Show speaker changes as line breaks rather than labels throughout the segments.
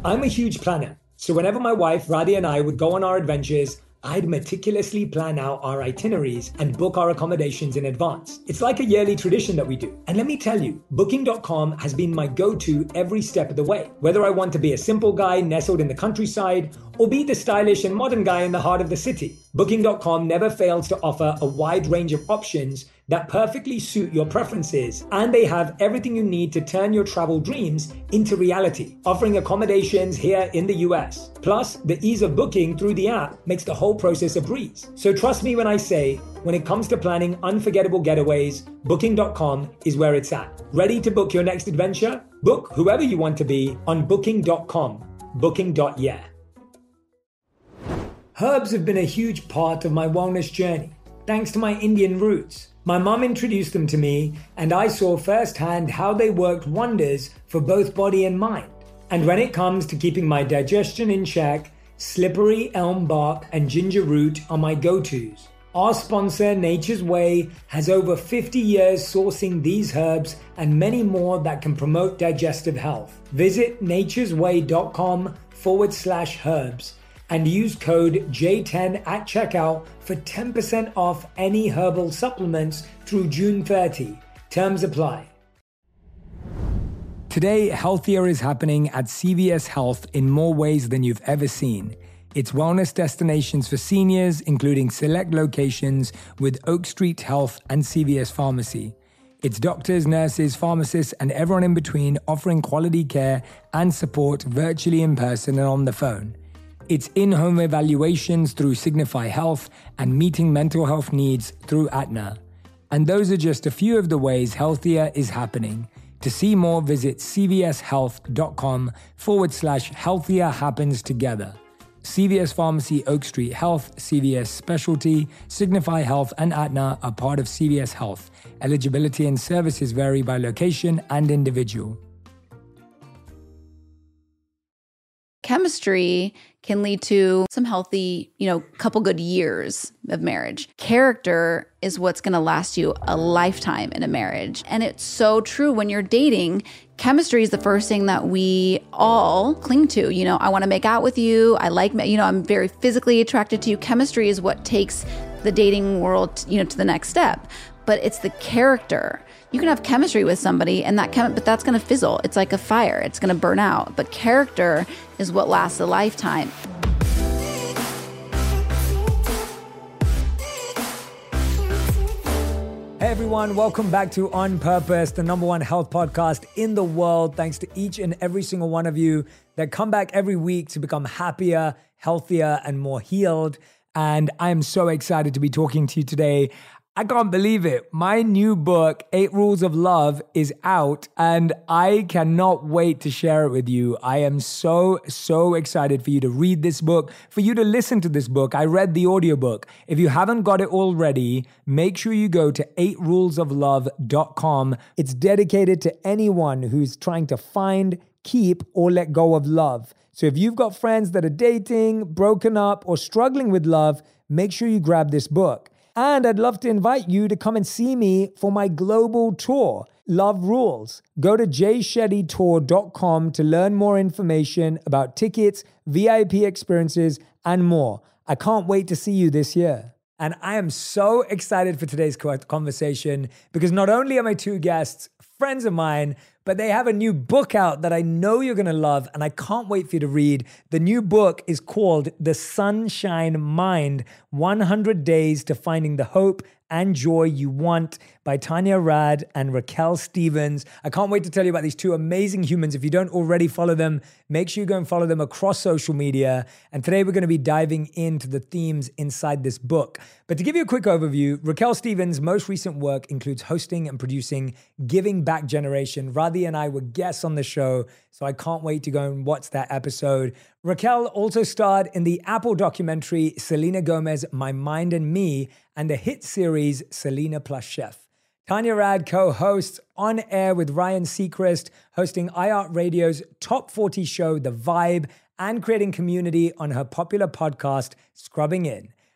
I'm a huge planner, so whenever my wife Radhi and I would go on our adventures, I'd meticulously plan out our itineraries and book our accommodations in advance. It's like a yearly tradition that we do. And let me tell you, Booking.com has been my go-to every step of the way. Whether I want to be a simple guy nestled in the countryside or be the stylish and modern guy in the heart of the city, Booking.com never fails to offer a wide range of options that perfectly suit your preferences, and they have everything you need to turn your travel dreams into reality, offering accommodations here in the US. Plus, the ease of booking through the app makes the whole process a breeze. So trust me when I say, when it comes to planning unforgettable getaways, Booking.com is where it's at. Ready to book your next adventure? Book whoever you want to be on Booking.com. Booking.yeah. Herbs have been a huge part of my wellness journey, thanks to my Indian roots. My mum introduced them to me, and I saw firsthand how they worked wonders for both body and mind. And when it comes to keeping my digestion in check, slippery elm bark and ginger root are my go-tos. Our sponsor, Nature's Way, has over 50 years sourcing these herbs and many more that can promote digestive health. Visit naturesway.com/herbs and use code J10 at checkout for 10% off any herbal supplements through June 30. Terms apply. Today, healthier is happening at CVS Health in more ways than you've ever seen. It's wellness destinations for seniors, including select locations with Oak Street Health and CVS Pharmacy. It's doctors, nurses, pharmacists, and everyone in between offering quality care and support virtually in person and on the phone. It's in-home evaluations through Signify Health and meeting mental health needs through Aetna. And those are just a few of the ways healthier is happening. To see more, visit cvshealth.com/healthier happens together. CVS Pharmacy, Oak Street Health, CVS Specialty, Signify Health, and Aetna are part of CVS Health. Eligibility and services vary by location and individual.
Chemistry can lead to some healthy, couple good years of marriage. Character is what's going to last you a lifetime in a marriage. And it's so true when you're dating. Chemistry is the first thing that we all cling to. I want to make out with you. I'm very physically attracted to you. Chemistry is what takes the dating world, to the next step. But it's the character. You can have chemistry with somebody and but that's going to fizzle. It's like a fire. It's going to burn out. But character is what lasts a lifetime.
Hey everyone, welcome back to On Purpose, the #1 health podcast in the world. Thanks to each and every single one of you that come back every week to become happier, healthier, and more healed. And I'm so excited to be talking to you today. I can't believe it. My new book, 8 Rules of Love, is out and I cannot wait to share it with you. I am so excited for you to read this book, for you to listen to this book. I read the audiobook. If you haven't got it already, make sure you go to 8rulesoflove.com. It's dedicated to anyone who's trying to find, keep, or let go of love. So if you've got friends that are dating, broken up, or struggling with love, make sure you grab this book. And I'd love to invite you to come and see me for my global tour, Love Rules. Go to jayshettytour.com to learn more information about tickets, VIP experiences, and more. I can't wait to see you this year. And I am so excited for today's conversation because not only are my two guests friends of mine, but they have a new book out that I know you're going to love, and I can't wait for you to read. The new book is called The Sunshine Mind, 100 Days to Finding the Hope and Joy You Want by Tanya Rad and Raquel Stevens. I can't wait to tell you about these two amazing humans. If you don't already follow them, make sure you go and follow them across social media. And today we're going to be diving into the themes inside this book. But to give you a quick overview, Raquel Stevens' most recent work includes hosting and producing Giving Back Generation. Radhi and I were guests on the show, so I can't wait to go and watch that episode. Raquel also starred in the Apple documentary Selena Gomez, My Mind and Me, and the hit series Selena Plus Chef. Tanya Rad co-hosts On Air with Ryan Seacrest, hosting iHeartRadio's Top 40 show, The Vibe, and creating community on her popular podcast, Scrubbing In.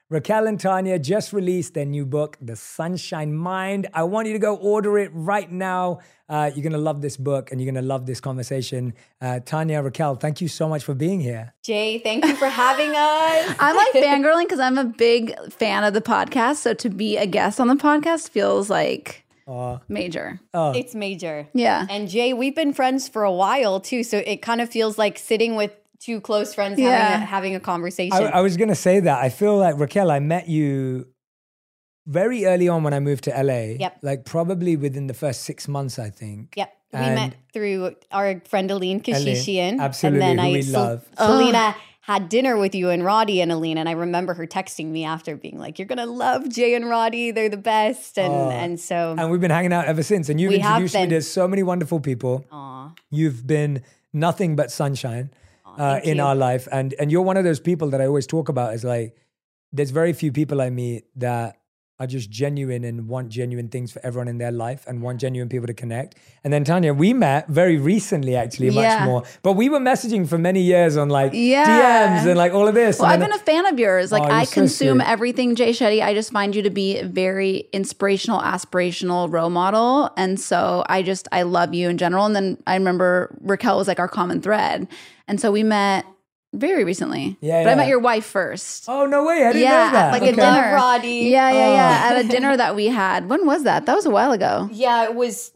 Raquel and Tanya just released their new book, The Sunshine Mind. I want you to go order it right now. You're going to love this book and you're going to love this conversation. Tanya, Raquel, thank you so much for being here.
Jay, thank you for having us.
I'm like fangirling because I'm a big fan of the podcast. So to be a guest on the podcast feels like major.
It's major.
Yeah.
And Jay, we've been friends for a while too. So it kind of feels like sitting with two close friends having a conversation.
I was going to say that. I feel like, Raquel, I met you very early on when I moved to LA.
Yep.
Like probably within the first 6 months, I think.
Yep. We met through our friend Aline Kashishian.
Absolutely,
and then
who we love.
Selena had dinner with you and Roddy and Aline. And I remember her texting me after being like, you're going to love Jay and Roddy. They're the best. And so.
And we've been hanging out ever since. And you've introduced me to so many wonderful people. You've been nothing but sunshine. In our life. And you're one of those people that I always talk about is like, there's very few people I meet that are just genuine and want genuine things for everyone in their life and want genuine people to connect. And then Tanya, we met very recently, actually, much more. But we were messaging for many years on like DMs and like all of this.
Well, I've been a fan of yours. Like I consume
so
everything Jay Shetty. I just find you to be a very inspirational, aspirational role model. And so I love you in general. And then I remember Raquel was like our common thread. And so we met very recently. But I met your wife first.
Oh, no way. I didn't know that.
At like a dinner.
Roddy.
At a dinner that we had. When was that? That was a while ago.
Yeah, it was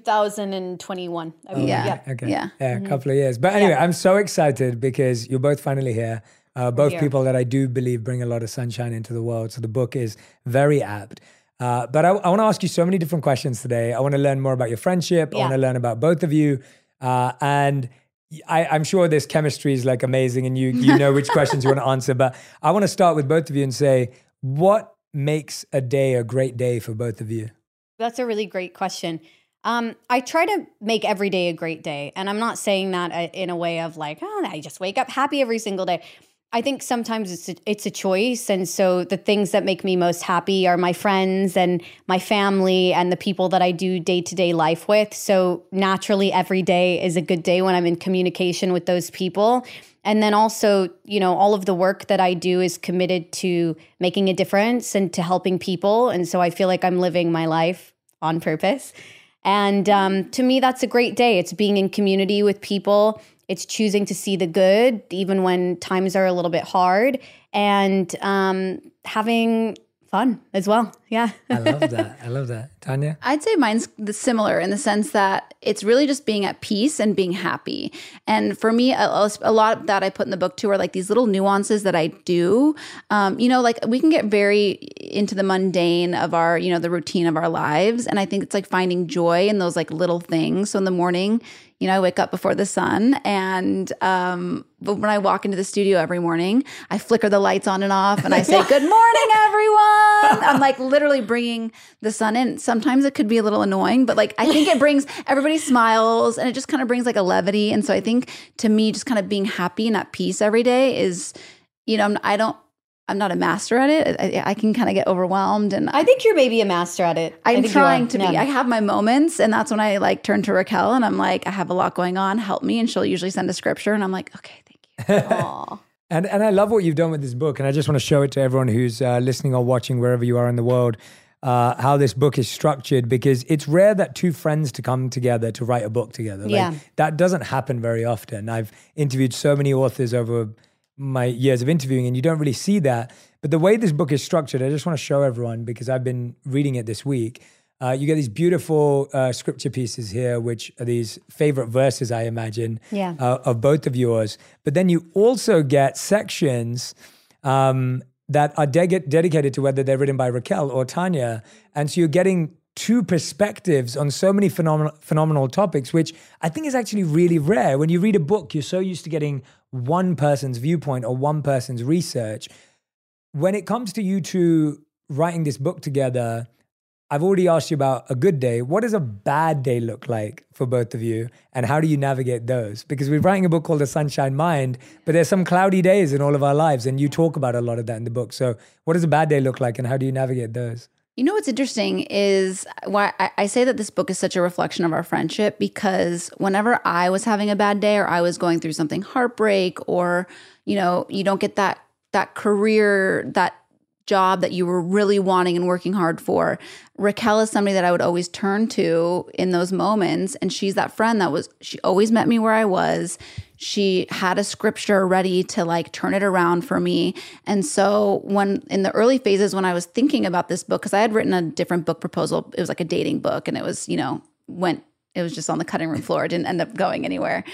2021.
Okay. A couple of years. But anyway, I'm so excited because you're both finally here. Both people that I do believe bring a lot of sunshine into the world. So the book is very apt. But I want to ask you so many different questions today. I want to learn more about your friendship. I want to learn about both of you. And I'm sure this chemistry is like amazing and you know which questions you want to answer. But I want to start with both of you and say, what makes a day a great day for both of you?
That's a really great question. I try to make every day a great day. And I'm not saying that in a way of like, I just wake up happy every single day. I think sometimes it's a choice. And so the things that make me most happy are my friends and my family and the people that I do day-to-day life with. So naturally, every day is a good day when I'm in communication with those people. And then also, all of the work that I do is committed to making a difference and to helping people. And so I feel like I'm living my life on purpose. And to me, that's a great day. It's being in community with people. It's choosing to see the good, even when times are a little bit hard, and having fun as well. Yeah.
I love that. Tanya?
I'd say mine's similar in the sense that it's really just being at peace and being happy. And for me, a lot of that I put in the book too are like these little nuances that I do. Like we can get very into the mundane of our, the routine of our lives. And I think it's like finding joy in those like little things. So in the morning, I wake up before the sun and but when I walk into the studio every morning, I flicker the lights on and off and I say, good morning, everyone. I'm like literally bringing the sun in. Sometimes it could be a little annoying, but like I think it brings, everybody smiles and it just kind of brings like a levity. And so I think to me, just kind of being happy and at peace every day is, I'm not a master at it. I can kind of get overwhelmed. And
I think you're maybe a master at it.
I'm trying to be. I have my moments. And that's when I like turn to Raquel and I'm like, I have a lot going on. Help me. And she'll usually send a scripture. And I'm like, okay, thank you. Aww.
And I love what you've done with this book. And I just want to show it to everyone who's listening or watching wherever you are in the world, how this book is structured, because it's rare that two friends to come together to write a book together. That doesn't happen very often. I've interviewed so many authors over my years of interviewing and you don't really see that. But the way this book is structured, I just want to show everyone because I've been reading it this week. You get these beautiful scripture pieces here, which are these favorite verses, I imagine, of both of yours. But then you also get sections that are dedicated to whether they're written by Raquel or Tanya. And so you're getting two perspectives on so many phenomenal topics, which I think is actually really rare. When you read a book, you're so used to getting one person's viewpoint or one person's research. When it comes to you two writing this book together, I've already asked you about a good day. What does a bad day look like for both of you? And how do you navigate those? Because we're writing a book called The Sunshine Mind, but there's some cloudy days in all of our lives. And you talk about a lot of that in the book. So what does a bad day look like and how do you navigate those?
You know what's interesting is why I say that this book is such a reflection of our friendship, because whenever I was having a bad day or I was going through something heartbreak or, you don't get that career, that job that you were really wanting and working hard for, Raquel is somebody that I would always turn to in those moments. And she's that friend she always met me where I was. She had a scripture ready to like turn it around for me. And so when in the early phases, when I was thinking about this book, because I had written a different book proposal, it was like a dating book, and it was, it was just on the cutting room floor. It didn't end up going anywhere.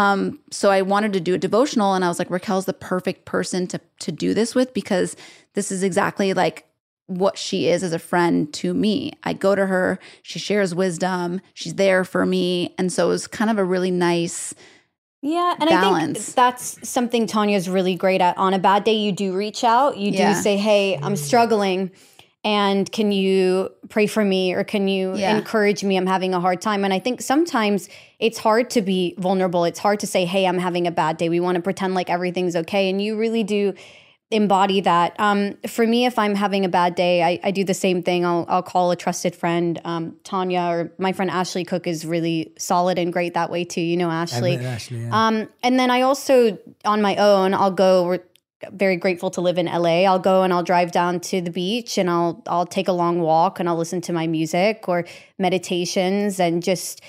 So I wanted to do a devotional, and I was like, Raquel's the perfect person to do this with, because this is exactly like what she is as a friend to me. I go to her, she shares wisdom, she's there for me. And so it was kind of a really nice balance.
I think that's something Tanya's really great at. On a bad day, you do reach out. You do say, hey, I'm struggling. And can you pray for me, or can you encourage me? I'm having a hard time. And I think sometimes it's hard to be vulnerable. It's hard to say, hey, I'm having a bad day. We want to pretend like everything's okay. And you really do embody that. For me, if I'm having a bad day, I do the same thing. I'll call a trusted friend. Tanya, or my friend Ashley Cook is really solid and great that way too. You know, Ashley.
I met Ashley, yeah.
And then I also, on my own, I'll go. We're very grateful to live in LA. I'll go and I'll drive down to the beach, and I'll take a long walk, and I'll listen to my music or meditations, and just,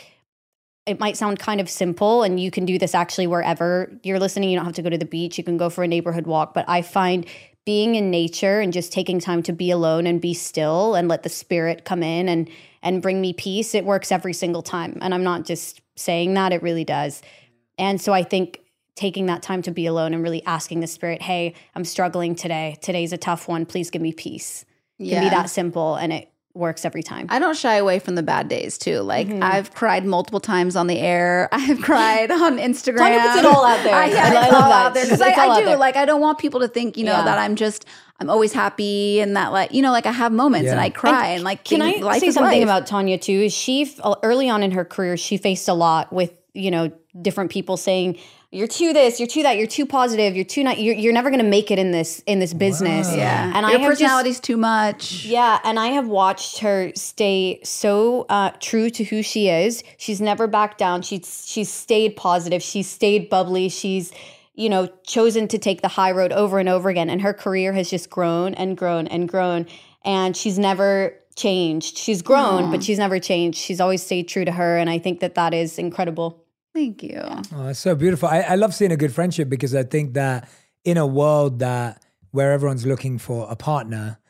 it might sound kind of simple, and you can do this actually wherever you're listening. You don't have to go to the beach. You can go for a neighborhood walk. But I find being in nature and just taking time to be alone and be still and let the spirit come in and bring me peace, it works every single time. And I'm not just saying that, it really does. And so I think taking that time to be alone and really asking the spirit, hey, I'm struggling today. Today's a tough one. Please give me peace. It can be that simple, and it works every time.
I don't shy away from the bad days too. Like I've cried multiple times on the air. I've cried on Instagram.
Tanya puts it all out there.
I love that. Because I do. Like I don't want people to think, that I'm always happy, and that like I have moments and I cry and like
can I
life
say something
life.
about Tanya too? Is she early on in her career, she faced a lot with different people saying, you're too this, you're too that, you're too positive, you're too not, you're never going to make it in this business.
Wow.
Yeah.
And
your personality's too much.
Yeah. And I have watched her stay so true to who she is. She's never backed down. She's stayed positive. She's stayed bubbly. She's, chosen to take the high road over and over again. And her career has just grown and grown and grown. And she's never changed. She's grown, but she's never changed. She's always stayed true to her. And I think that is incredible.
Thank you.
Oh, that's so beautiful. I love seeing a good friendship, because I think that in a world where everyone's looking for a partner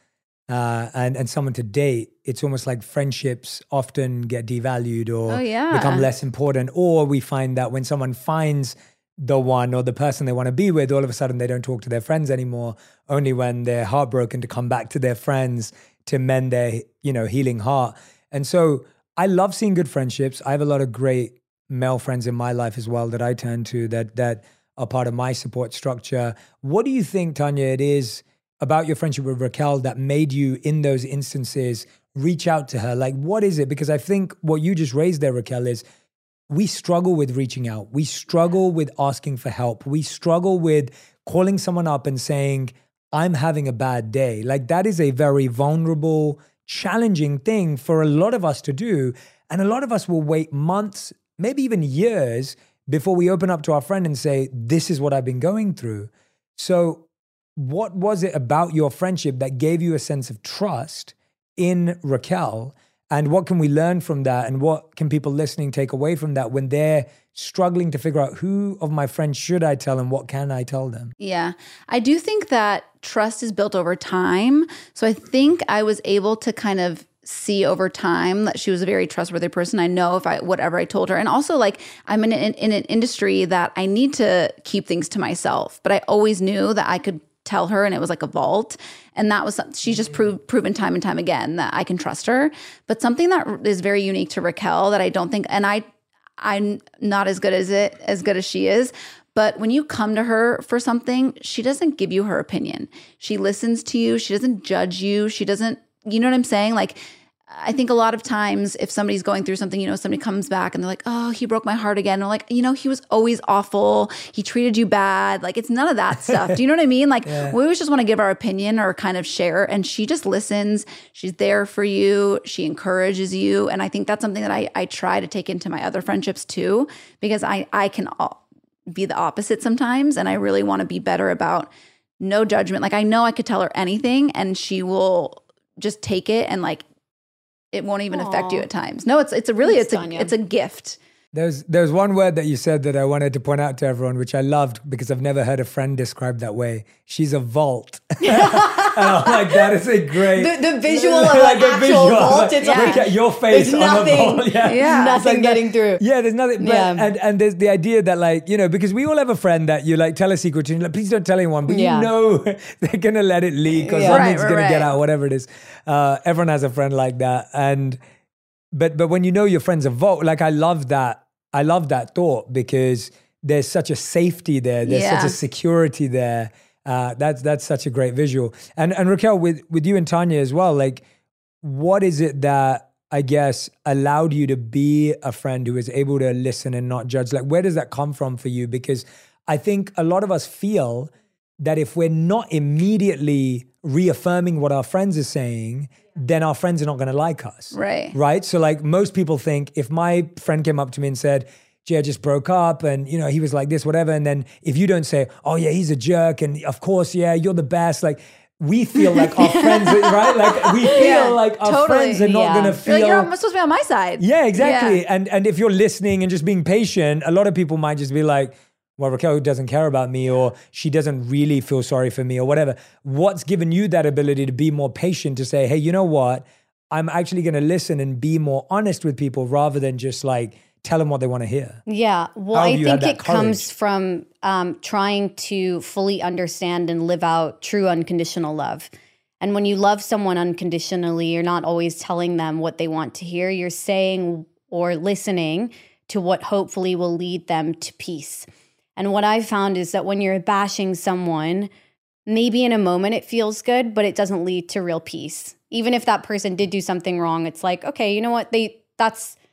and someone to date, it's almost like friendships often get devalued or become less important. Or we find that when someone finds the one or the person they want to be with, all of a sudden they don't talk to their friends anymore, only when they're heartbroken to come back to their friends to mend their, healing heart. And so I love seeing good friendships. I have a lot of great male friends in my life as well that I turn to that are part of my support structure. What do you think, Tanya, it is about your friendship with Raquel that made you, in those instances, reach out to her? Like, what is it? Because I think what you just raised there, Raquel, is we struggle with reaching out. We struggle with asking for help. We struggle with calling someone up and saying, I'm having a bad day. Like, that is a very vulnerable, challenging thing for a lot of us to do. And a lot of us will wait months, maybe even years, before we open up to our friend and say, this is what I've been going through. So what was it about your friendship that gave you a sense of trust in Raquel? And what can we learn from that? And what can people listening take away from that when they're struggling to figure out who of my friends should I tell and what can I tell them?
Yeah. I do think that trust is built over time. So I think I was able to kind of see over time that she was a very trustworthy person. I know if whatever I told her. And also, like, I'm in an industry that I need to keep things to myself, but I always knew that I could tell her, and it was like a vault. And that was, she's just proven time and time again that I can trust her. But something that is very unique to Raquel that I don't think, and I'm not as good as she is, but when you come to her for something, she doesn't give you her opinion. She listens to you. She doesn't judge you. She doesn't, you know what I'm saying? Like, I think a lot of times if somebody's going through something, somebody comes back and they're like, oh, he broke my heart again. And I'm like, he was always awful. He treated you bad. Like, it's none of that stuff. Do you know what I mean? Like, we always just want to give our opinion or kind of share. And she just listens. She's there for you. She encourages you. And I think that's something that I try to take into my other friendships too, because I can be the opposite sometimes. And I really want to be better about no judgment. Like I know I could tell her anything and she will just take it and like it won't even affect you at times. No, it's a gift.
There's one word that you said that I wanted to point out to everyone, which I loved because I've never heard a friend described that way. She's a vault. And I'm like, that is a great...
The visual of like an actual vault. It's
like your face on the vault.
Yeah. Nothing like getting through.
Yeah, there's nothing. But, and there's the idea that like, you know, because we all have a friend that you like tell a secret to, and like, please don't tell anyone, but you know they're going to let it leak or something's going to get out, whatever it is. Everyone has a friend like that. And... But when you know your friend's a vault, like I love that thought because there's such a safety there. There's such a security there. That's such a great visual. And Raquel, with you and Tanya as well, like what is it that I guess allowed you to be a friend who is able to listen and not judge? Like where does that come from for you? Because I think a lot of us feel that if we're not immediately reaffirming what our friends are saying, then our friends are not going to like us.
Right.
Right? So like most people think if my friend came up to me and said, gee, I just broke up and, you know, he was like this, whatever. And then if you don't say, oh yeah, he's a jerk. And of course, yeah, you're the best. Like we feel like our friends, right? Like we feel like our friends are not going to feel.
You're like, you're supposed to be on my side.
Yeah, exactly. Yeah. And if you're listening and just being patient, a lot of people might just be like, well, Raquel doesn't care about me or she doesn't really feel sorry for me or whatever. What's given you that ability to be more patient to say, hey, you know what? I'm actually going to listen and be more honest with people rather than just like tell them what they want to hear.
Yeah. Well, I think it comes from trying to fully understand and live out true unconditional love. And when you love someone unconditionally, you're not always telling them what they want to hear. You're saying or listening to what hopefully will lead them to peace. And what I've found is that when you're bashing someone, maybe in a moment it feels good, but it doesn't lead to real peace. Even if that person did do something wrong, it's like, okay, you know what? That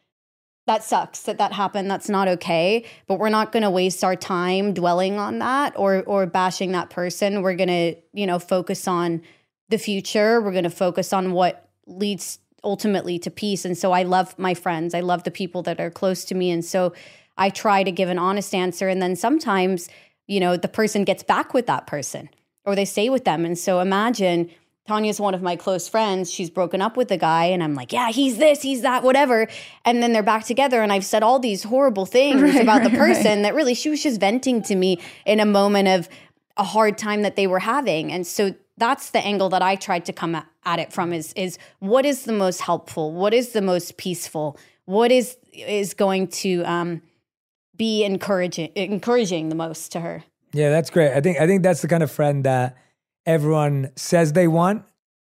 sucks that happened. That's not okay. But we're not going to waste our time dwelling on that or bashing that person. We're going to, you know, focus on the future. We're going to focus on what leads ultimately to peace. And so I love my friends. I love the people that are close to me. And so I try to give an honest answer. And then sometimes, you know, the person gets back with that person or they stay with them. And so imagine Tanya's one of my close friends. She's broken up with a guy and I'm like, yeah, he's this, he's that, whatever. And then they're back together and I've said all these horrible things about the person that really she was just venting to me in a moment of a hard time that they were having. And so that's the angle that I tried to come at it from is what is the most helpful? What is the most peaceful? What is going to be encouraging the most to her?
Yeah, that's great. I think that's the kind of friend that everyone says they want.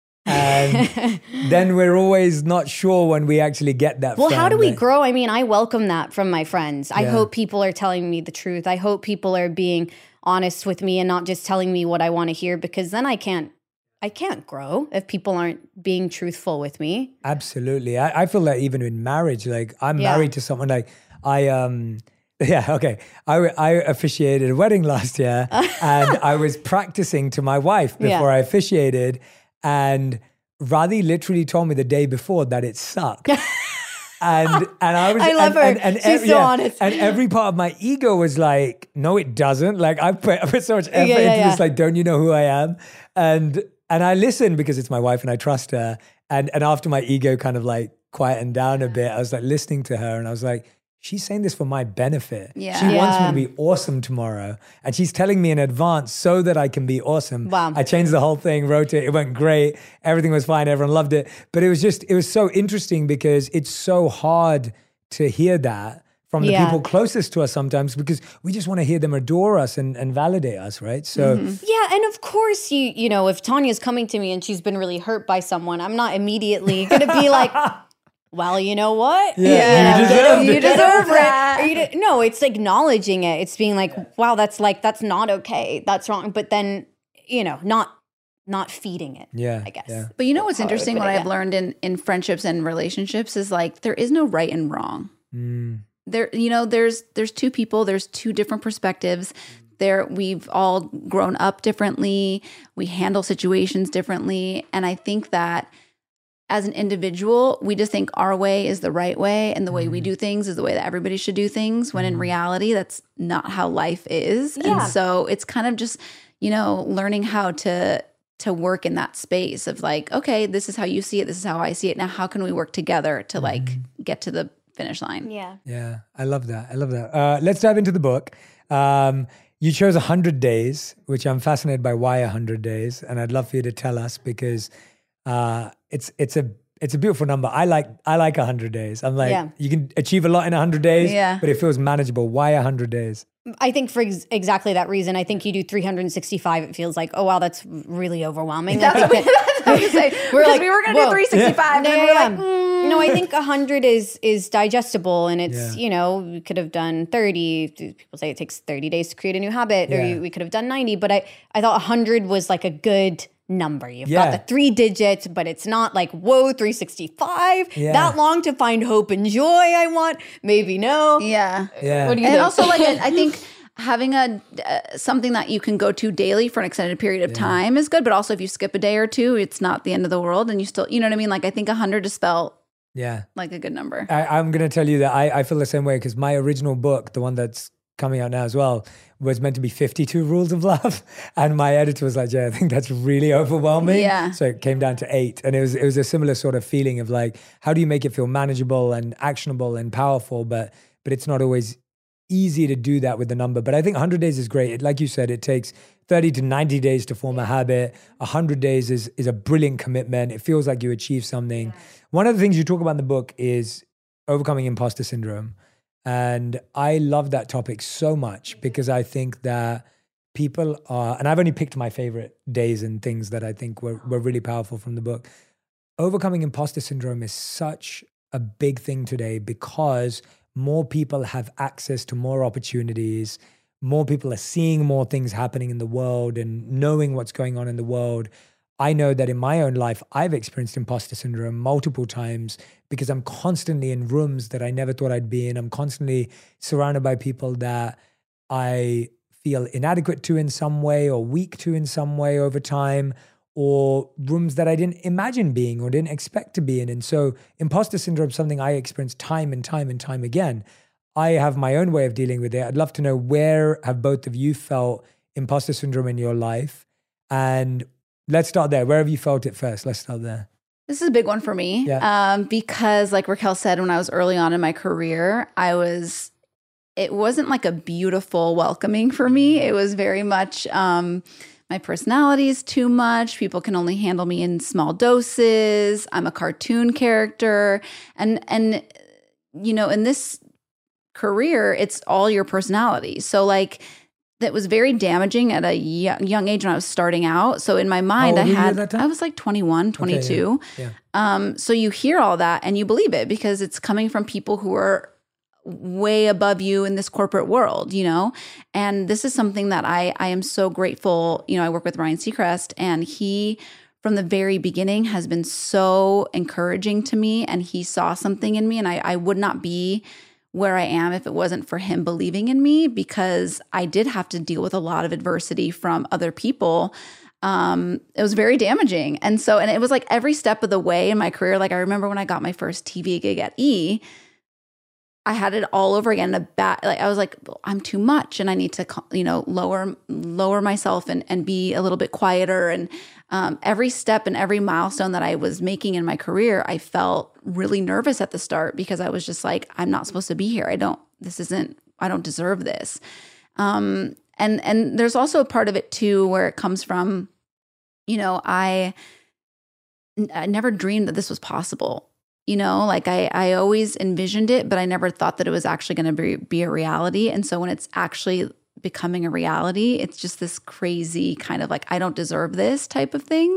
And then we're always not sure when we actually get that
Well,
friend.
how do we grow? I mean, I welcome that from my friends. I hope people are telling me the truth. I hope people are being honest with me and not just telling me what I want to hear, because then I can't grow if people aren't being truthful with me.
Absolutely. I feel that even in marriage, like I'm married to someone like I officiated a wedding last year and I was practicing to my wife before I officiated, and Radhi literally told me the day before that it sucked. And I was,
I love her.
And
she's so honest.
And every part of my ego was like, no, it doesn't. Like I put so much effort into this. Like, don't you know who I am? And I listened because it's my wife and I trust her. And after my ego kind of like quietened down a bit, I was like listening to her and I was like, she's saying this for my benefit.
Yeah.
She wants me to be awesome tomorrow. And she's telling me in advance so that I can be awesome.
Wow.
I changed the whole thing, wrote it. It went great. Everything was fine. Everyone loved it. But it was so interesting because it's so hard to hear that from the people closest to us sometimes, because we just want to hear them adore us and validate us, right? So
yeah, and of course, you know, if Tanya's coming to me and she's been really hurt by someone, I'm not immediately going to be like, well, you know what?
Yeah,
you deserve it. No, it's acknowledging it. It's being like, wow, that's not okay. That's wrong. But then, you know, not feeding it.
Yeah,
I guess.
yeah.
But you know what's interesting? What I've learned in friendships and relationships is like there is no right and wrong. There, you know, there's two people. There's two different perspectives. We've all grown up differently. We handle situations differently, and I think that as an individual, we just think our way is the right way and the way we do things is the way that everybody should do things, when in reality, that's not how life is.
Yeah.
And so it's kind of just, learning how to work in that space of like, okay, this is how you see it. This is how I see it. Now, how can we work together to like get to the finish line?
Yeah.
Yeah, I love that. Let's dive into the book. You chose 100 days, which I'm fascinated by. Why 100 days? And I'd love for you to tell us, because it's a beautiful number. I like 100 days. I'm like, you can achieve a lot in 100 days, but it feels manageable. Why 100 days?
I think for exactly that reason. I think you do 365. It feels like, oh wow, that's really overwhelming.
That's what I was saying.
We're like,
we were going to do 365.
No,
and we're like,
no, I think 100 is digestible, and it's we could have done 30. People say it takes 30 days to create a new habit, or we could have done 90. But I thought 100 was like a good number. You've got the 3 digits, but it's not like, whoa, 365, that long to find hope and joy. I want, maybe no.
Yeah.
What do you
and
think?
also, like, I think having something that you can go to daily for an extended period of time is good. But also, if you skip a day or two, it's not the end of the world, and you still, you know what I mean? Like, I think 100 just felt like a good number.
I'm going to tell you that I feel the same way, because my original book, the one that's coming out now as well, was meant to be 52 Rules of Love. And my editor was like, Jay, I think that's really overwhelming.
Yeah.
So it came down to 8. And it was a similar sort of feeling of like, how do you make it feel manageable and actionable and powerful? But it's not always easy to do that with the number. But I think 100 days is great. Like you said, it takes 30 to 90 days to form a habit. 100 days is a brilliant commitment. It feels like you achieve something. One of the things you talk about in the book is overcoming imposter syndrome. And I love that topic so much, because I think that people are, and I've only picked my favorite days and things that I think were really powerful from the book. Overcoming imposter syndrome is such a big thing today, because more people have access to more opportunities. More people are seeing more things happening in the world and knowing what's going on in the world. I know that in my own life, I've experienced imposter syndrome multiple times, because I'm constantly in rooms that I never thought I'd be in. I'm constantly surrounded by people that I feel inadequate to in some way, or weak to in some way over time, or rooms that I didn't imagine being or didn't expect to be in. And so imposter syndrome is something I experience time and time and time again. I have my own way of dealing with it. I'd love to know, where have both of you felt imposter syndrome in your life? And let's start there. Where have you felt it first? Let's start there.
This is a big one for me, because like Raquel said, when I was early on in my career, it wasn't like a beautiful welcoming for me. It was very much, my personality is too much. People can only handle me in small doses. I'm a cartoon character. And in this career, it's all your personality. So like, that was very damaging at a young age when I was starting out. So in my mind, I was like 21, 22.
Okay, yeah.
So you hear all that and you believe it, because it's coming from people who are way above you in this corporate world, And this is something that I am so grateful. I work with Ryan Seacrest, and he, from the very beginning, has been so encouraging to me, and he saw something in me, and I would not be where I am if it wasn't for him believing in me, because I did have to deal with a lot of adversity from other people. It was very damaging. And it was like every step of the way in my career. Like I remember when I got my first TV gig at E!, I had it all over again. I was like, I'm too much, and I need to, lower myself and be a little bit quieter. And every step and every milestone that I was making in my career, I felt really nervous at the start, because I was just like, I'm not supposed to be here. I don't deserve this. And there's also a part of it too, where it comes from, I never dreamed that this was possible. Like I always envisioned it, but I never thought that it was actually going to be a reality. And so when it's actually becoming a reality, it's just this crazy kind of like, I don't deserve this type of thing.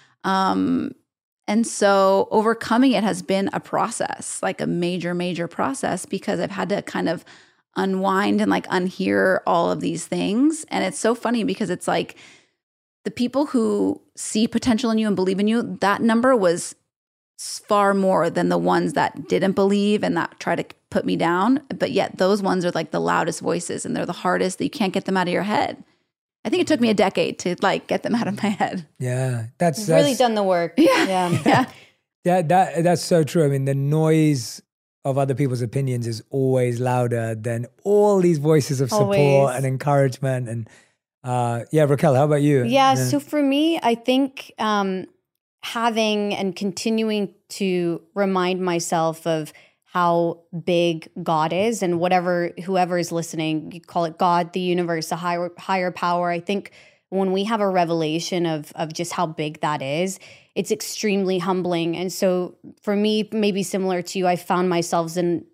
And so overcoming it has been a process, like a major, major process, because I've had to kind of unwind and like unhear all of these things. And it's so funny, because it's like the people who see potential in you and believe in you, that number was far more than the ones that didn't believe and that try to put me down. But yet those ones are like the loudest voices, and they're the hardest, that you can't get them out of your head. I think it took me a decade to like get them out of my head.
Yeah. That's
really done the work.
Yeah.
That's so true. I mean, the noise of other people's opinions is always louder than all these voices of support
Always.
and encouragement. And Raquel, how about you?
Yeah, so for me, I think having and continuing to remind myself of how big God is, and whoever is listening, you call it God, the universe, a higher power. I think when we have a revelation of just how big that is, it's extremely humbling. And so for me, maybe similar to you, I found myself in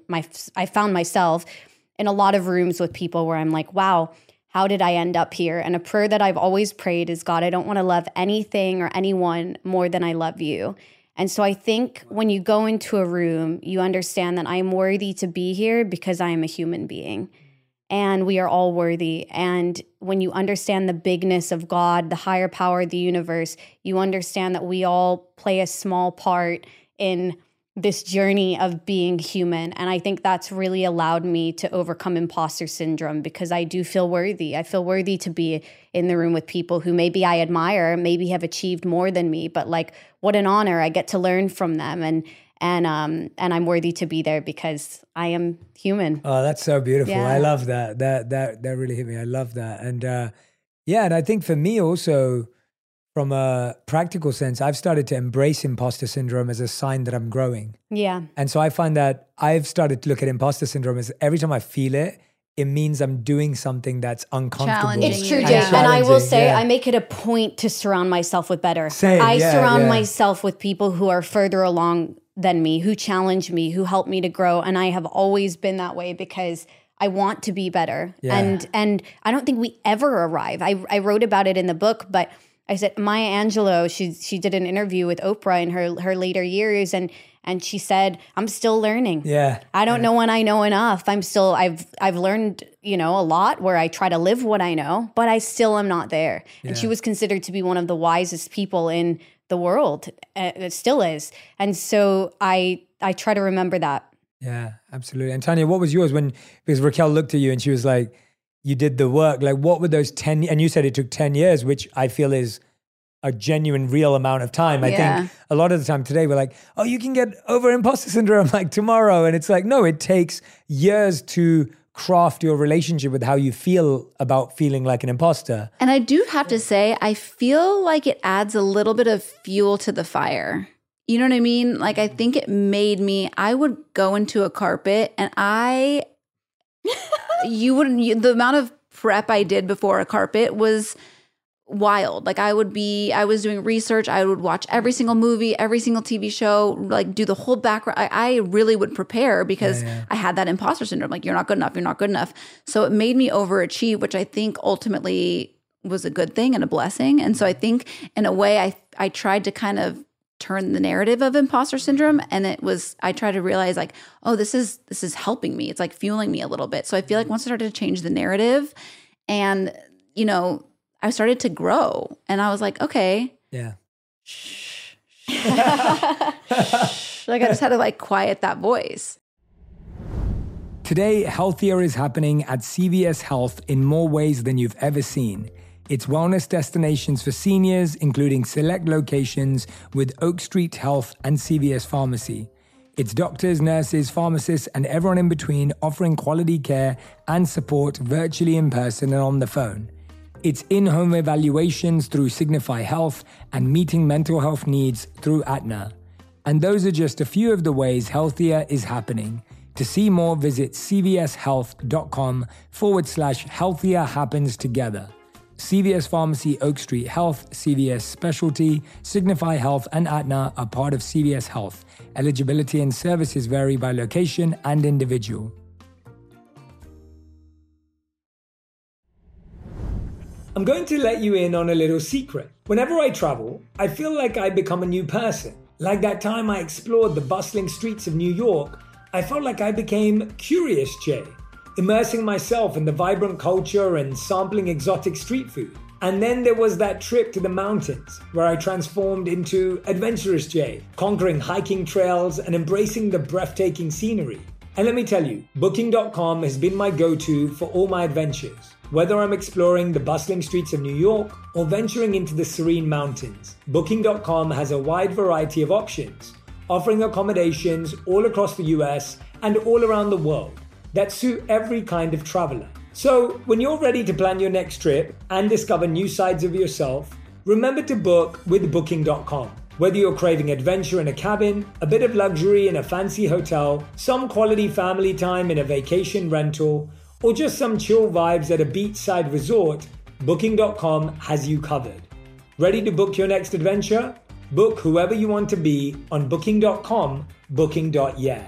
a lot of rooms with people where I'm like, wow, how did I end up here? And a prayer that I've always prayed is, God, I don't want to love anything or anyone more than I love you. And so I think when you go into a room, you understand that I'm worthy to be here because I am a human being. And we are all worthy. And when you understand the bigness of God, the higher power of the universe, you understand that we all play a small part in this journey of being human. And I think that's really allowed me to overcome imposter syndrome, because I do feel worthy. I feel worthy to be in the room with people who maybe I admire, maybe have achieved more than me, but like, what an honor. I get to learn from them. And I'm worthy to be there because I am human.
Oh, that's so beautiful.
Yeah.
I love that. That really hit me. I love that. And and I think for me also, from a practical sense, I've started to embrace imposter syndrome as a sign that I'm growing.
Yeah.
And so I find that I've started to look at imposter syndrome as every time I feel it, it means I'm doing something that's uncomfortable.
Challenging.
It's true,
Yeah.
Jake. And I will
challenging,
say,
yeah.
I make it a point to surround myself with better.
Same,
I
yeah,
surround
yeah.
myself with people who are further along than me, who challenge me, who help me to grow. And I have always been that way because I want to be better.
Yeah.
And I don't think we ever arrive. I wrote about it in the book, but I said, Maya Angelou, she did an interview with Oprah in her later years, and she said, I'm still learning.
Yeah.
I don't know when I know enough. I've learned, a lot where I try to live what I know, but I still am not there. And she was considered to be one of the wisest people in the world. It still is. And so I try to remember that.
Yeah, absolutely. And Tanya, what was yours because Raquel looked at you and she was like, you did the work. Like, what were those 10, and you said it took 10 years, which I feel is a genuine, real amount of time. I think a lot of the time today we're like, oh, you can get over imposter syndrome like tomorrow. And it's like, no, it takes years to craft your relationship with how you feel about feeling like an imposter.
And I do have to say, I feel like it adds a little bit of fuel to the fire. You know what I mean? Like, I think it made me, I would go into a carpet and the amount of prep I did before a carpet was wild. Like, I was doing research. I would watch every single movie, every single TV show, like do the whole background. I really would prepare because I had that imposter syndrome. Like, you're not good enough. You're not good enough. So it made me overachieve, which I think ultimately was a good thing and a blessing. And so I think in a way I tried to kind of turn the narrative of imposter syndrome, and I tried to realize like, oh, this is helping me. It's like fueling me a little bit. So I feel like once I started to change the narrative, and I started to grow, and I was like, okay,
Yeah.
like I just had to like quiet that voice.
Today, Healthier is happening at CVS Health in more ways than you've ever seen. It's wellness destinations for seniors, including select locations with Oak Street Health and CVS Pharmacy. It's doctors, nurses, pharmacists, and everyone in between offering quality care and support virtually, in person, and on the phone. It's in-home evaluations through Signify Health and meeting mental health needs through Aetna. And those are just a few of the ways Healthier is happening. To see more, visit cvshealth.com/healthier happens together. CVS Pharmacy, Oak Street Health, CVS Specialty, Signify Health, and Aetna are part of CVS Health. Eligibility and services vary by location and individual. I'm going to let you in on a little secret. Whenever I travel, I feel like I become a new person. Like that time I explored the bustling streets of New York, I felt like I became Curious Jay, immersing myself in the vibrant culture and sampling exotic street food. And then there was that trip to the mountains, where I transformed into Adventurous Jay, conquering hiking trails and embracing the breathtaking scenery. And let me tell you, Booking.com has been my go-to for all my adventures. Whether I'm exploring the bustling streets of New York or venturing into the serene mountains, Booking.com has a wide variety of options, offering accommodations all across the US and all around the world that suit every kind of traveler. So, when you're ready to plan your next trip and discover new sides of yourself, remember to book with Booking.com. Whether you're craving adventure in a cabin, a bit of luxury in a fancy hotel, some quality family time in a vacation rental, or just some chill vibes at a beachside resort, Booking.com has you covered. Ready to book your next adventure? Book whoever you want to be on Booking.com, Booking.yeah.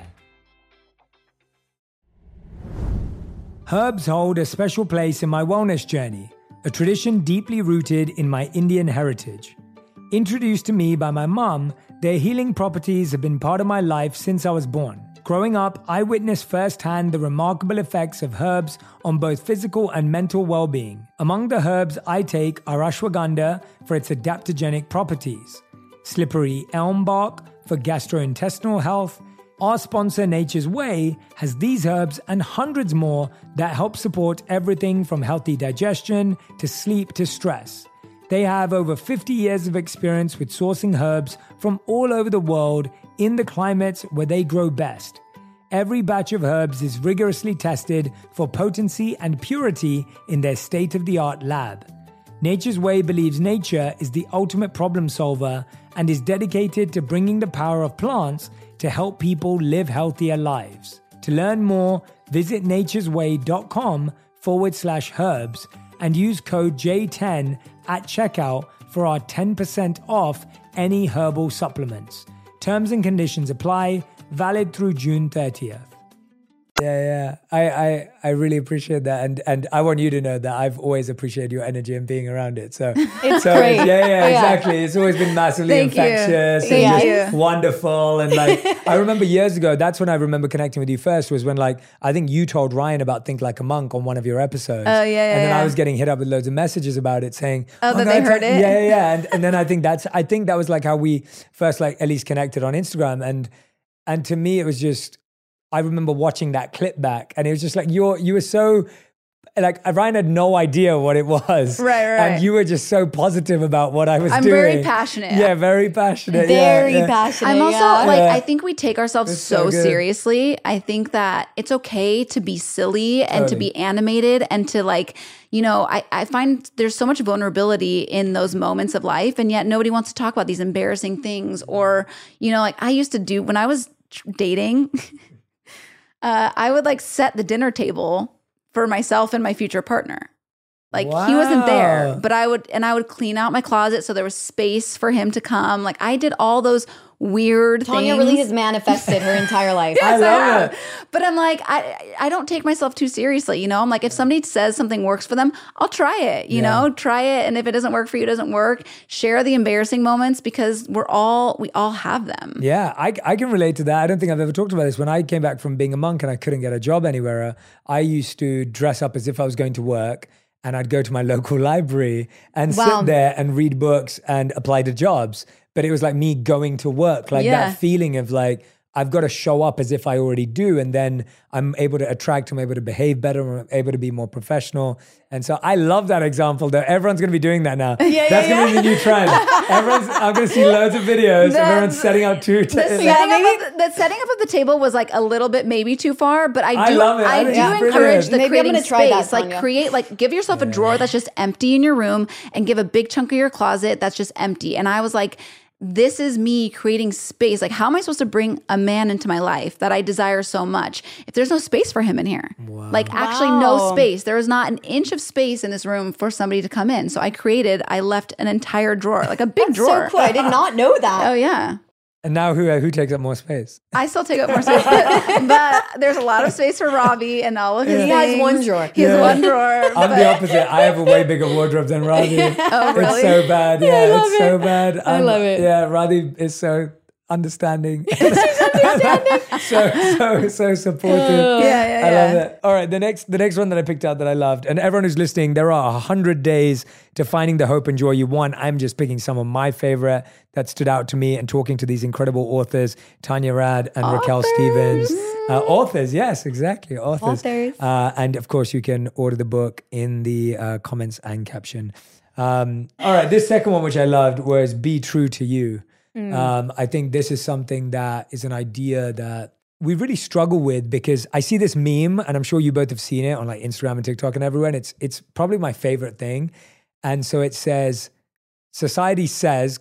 Herbs hold a special place in my wellness journey, a tradition deeply rooted in my Indian heritage. Introduced to me by my mum, their healing properties have been part of my life since I was born. Growing up, I witnessed firsthand the remarkable effects of herbs on both physical and mental well-being. Among the herbs I take are ashwagandha for its adaptogenic properties, slippery elm bark for gastrointestinal health. Our sponsor Nature's Way has these herbs and hundreds more that help support everything from healthy digestion to sleep to stress. They have over 50 years of experience with sourcing herbs from all over the world in the climates where they grow best. Every batch of herbs is rigorously tested for potency and purity in their state-of-the-art lab. Nature's Way believes nature is the ultimate problem solver and is dedicated to bringing the power of plants to help people live healthier lives. To learn more, visit naturesway.com/herbs and use code J10 at checkout for our 10% off any herbal supplements. Terms and conditions apply, valid through June 30th. Yeah. I really appreciate that. And I want you to know that I've always appreciated your energy and being around it. So
It's great.
Yeah, exactly. It's always been massively infectious and just wonderful. And like, I remember years ago, that's when I remember connecting with you first, was when like, I think you told Ryan about Think Like a Monk on one of your episodes.
Oh, yeah.
And then I was getting hit up with loads of messages about it saying,
that they heard it?
Yeah. And then I think that was like how we first like at least connected on Instagram. And to me, it was just, I remember watching that clip back and it was just like, you were so, like Ryan had no idea what it was.
Right.
And you were just so positive about what I was doing.
I'm very passionate.
Yeah, very passionate.
Very
yeah.
passionate.
I'm also
Yeah.
I think we take ourselves
It's so good.
seriously. I think that it's okay to be silly and to be animated and to like, I find there's so much vulnerability in those moments of life. And yet nobody wants to talk about these embarrassing things. Or, like I used to do when I was dating, I would like set the dinner table for myself and my future partner. Like he wasn't there, but I would clean out my closet so there was space for him to come. Like I did all those weird
Tanya
things.
really has manifested her entire life.
I love it.
But I'm like, I don't take myself too seriously, I'm like, if somebody says something works for them, I'll try it, try it. And if it doesn't work for you, it doesn't work. Share the embarrassing moments because we all have them.
Yeah, I can relate to that. I don't think I've ever talked about this. When I came back from being a monk and I couldn't get a job anywhere, I used to dress up as if I was going to work. And I'd go to my local library and sit there and read books and apply to jobs. But it was like me going to work, like that feeling of like, I've got to show up as if I already do. And then I'm able to attract, I'm able to behave better, I'm able to be more professional. And so I love that example though. Everyone's going to be doing that now. That's going to be the new trend. I'm going to see loads of videos of everyone setting up
The setting up of the table was like a little bit maybe too far, but I do
love it.
I do encourage the
Maybe I'm
creating
gonna try that,
space.
Tanya.
Give yourself a drawer that's just empty in your room and give a big chunk of your closet that's just empty. And I was like, this is me creating space. Like, how am I supposed to bring a man into my life that I desire so much if there's no space for him in here? Wow. Like, actually, no space. There is not an inch of space in this room for somebody to come in. So I left an entire drawer, like a big drawer.
So cool. I did not know that.
Oh, yeah.
And now who takes up more space?
I still take up more space, but there's a lot of space for Robbie and all of his things.
He has one drawer.
He has one drawer.
I'm the opposite. I have a way bigger wardrobe than Radhi.
Oh, really?
It's so bad. Yeah,
I love
it's so bad.
I love it.
Yeah, Radhi is so understanding. So supportive.
Yeah.
I love it. All right, the next one that I picked out that I loved, and everyone who's listening, there are 100 days to finding the hope and joy you want. I'm just picking some of my favorite that stood out to me and talking to these incredible authors, Tanya Rad and Raquel Stevens. Authors, yes, exactly, authors. And of course, you can order the book in the comments and caption. All right, this second one, which I loved, was Be True to You. I think this is something that is an idea that we really struggle with, because I see this meme, and I'm sure you both have seen it on like Instagram and TikTok and everywhere, and it's probably my favorite thing. And so it says, society says,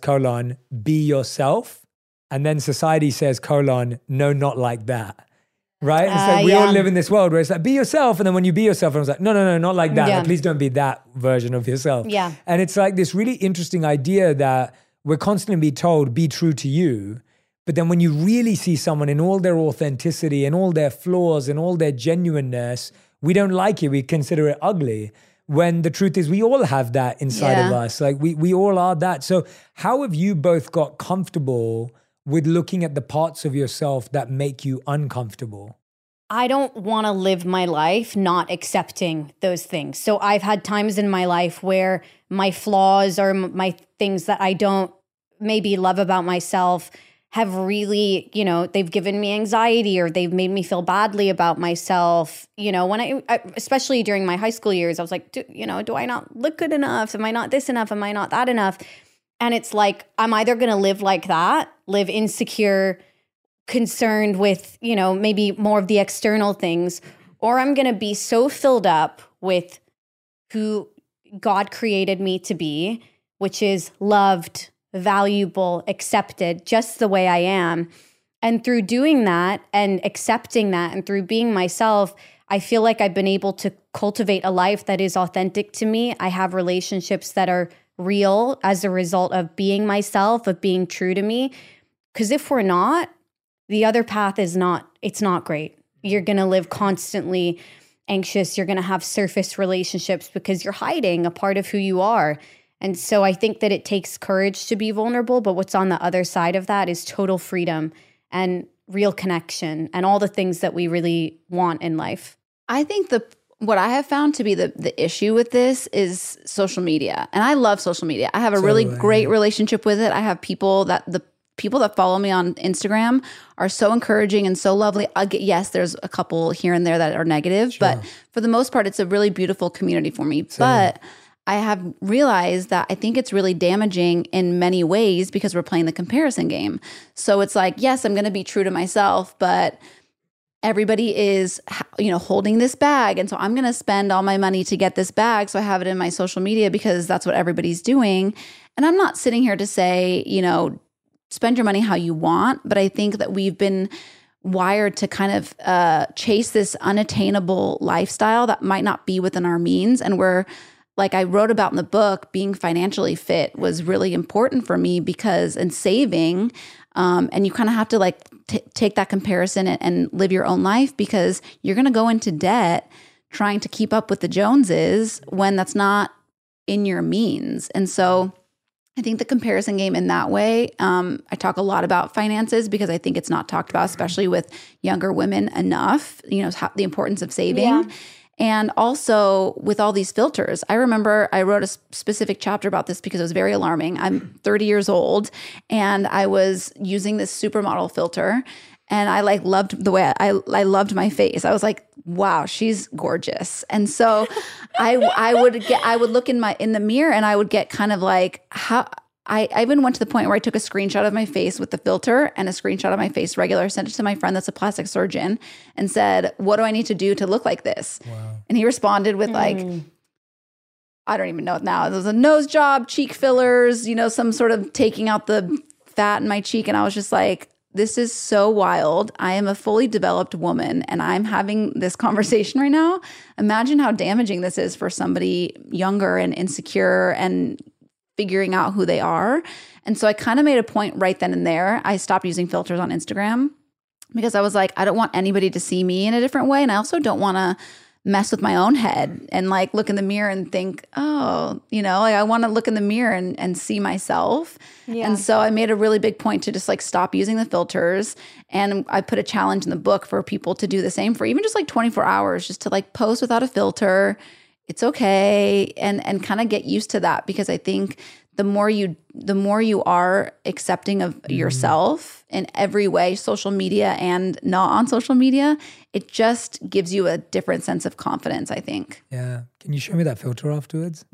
be yourself. And then society says, no, not like that. Right? It's like we all live in this world where it's like, be yourself. And then when you be yourself, everyone's like, no, not like that. Like, please don't be that version of yourself.
Yeah.
And it's like this really interesting idea that we're constantly being told, be true to you. But then when you really see someone in all their authenticity and all their flaws and all their genuineness, we don't like it. We consider it ugly. When the truth is we all have that inside of us. Like we all are that. So how have you both got comfortable with looking at the parts of yourself that make you uncomfortable?
I don't want to live my life not accepting those things. So I've had times in my life where my flaws or my things that I don't maybe love about myself have really, they've given me anxiety, or they've made me feel badly about myself. When I especially during my high school years, I was like, do I not look good enough? Am I not this enough? Am I not that enough? And it's like, I'm either going to live like that, live insecure, concerned with, maybe more of the external things, or I'm going to be so filled up with who God created me to be, which is loved, valuable, accepted, just the way I am. And through doing that and accepting that and through being myself, I feel like I've been able to cultivate a life that is authentic to me. I have relationships that are real as a result of being myself, of being true to me. Because if we're not, the other path it's not great. You're going to live constantly anxious. You're going to have surface relationships because you're hiding a part of who you are. And so I think that it takes courage to be vulnerable, but what's on the other side of that is total freedom and real connection and all the things that we really want in life.
I think what I have found to be the issue with this is social media. And I love social media. I have a really great relationship with it. I have the people that follow me on Instagram are so encouraging and so lovely. Yes, there's a couple here and there that are negative, but for the most part, it's a really beautiful community for me. But I have realized that I think it's really damaging in many ways because we're playing the comparison game. So it's like, yes, I'm going to be true to myself, but everybody is, holding this bag. And so I'm going to spend all my money to get this bag. So I have it in my social media because that's what everybody's doing. And I'm not sitting here to say, spend your money how you want. But I think that we've been wired to kind of chase this unattainable lifestyle that might not be within our means. And we're, like I wrote about in the book, being financially fit was really important for me because in saving, and you kind of have to take that comparison and live your own life because you're going to go into debt trying to keep up with the Joneses when that's not in your means. And so I think the comparison game in that way, I talk a lot about finances because I think it's not talked about, especially with younger women enough, the importance of saving. Yeah. And also with all these filters, I remember I wrote a specific chapter about this because it was very alarming. I'm 30 years old and I was using this supermodel filter and I loved the way I loved my face. I was like, wow, she's gorgeous. And so I would look in the mirror and I would get kind of like, how I even went to the point where I took a screenshot of my face with the filter and a screenshot of my face regular, sent it to my friend that's a plastic surgeon and said, what do I need to do to look like this? Wow. And he responded with I don't even know now. It was a nose job, cheek fillers, some sort of taking out the fat in my cheek. And I was just like, this is so wild. I am a fully developed woman and I'm having this conversation right now. Imagine how damaging this is for somebody younger and insecure and figuring out who they are. And so I kind of made a point right then and there. I stopped using filters on Instagram because I was like, I don't want anybody to see me in a different way. And I also don't want to mess with my own head and like look in the mirror and think, oh, you know, like I want to look in the mirror and see myself.
Yeah.
And so I made a really big point to just like stop using the filters. And I put a challenge in the book for people to do the same for even just like 24 hours, just to like post without a filter. It's okay. And kind of get used to that, because I think the more you are accepting of yourself in every way, social media and not on social media, it just gives you a different sense of confidence, I think.
Yeah. Can you show me that filter afterwards?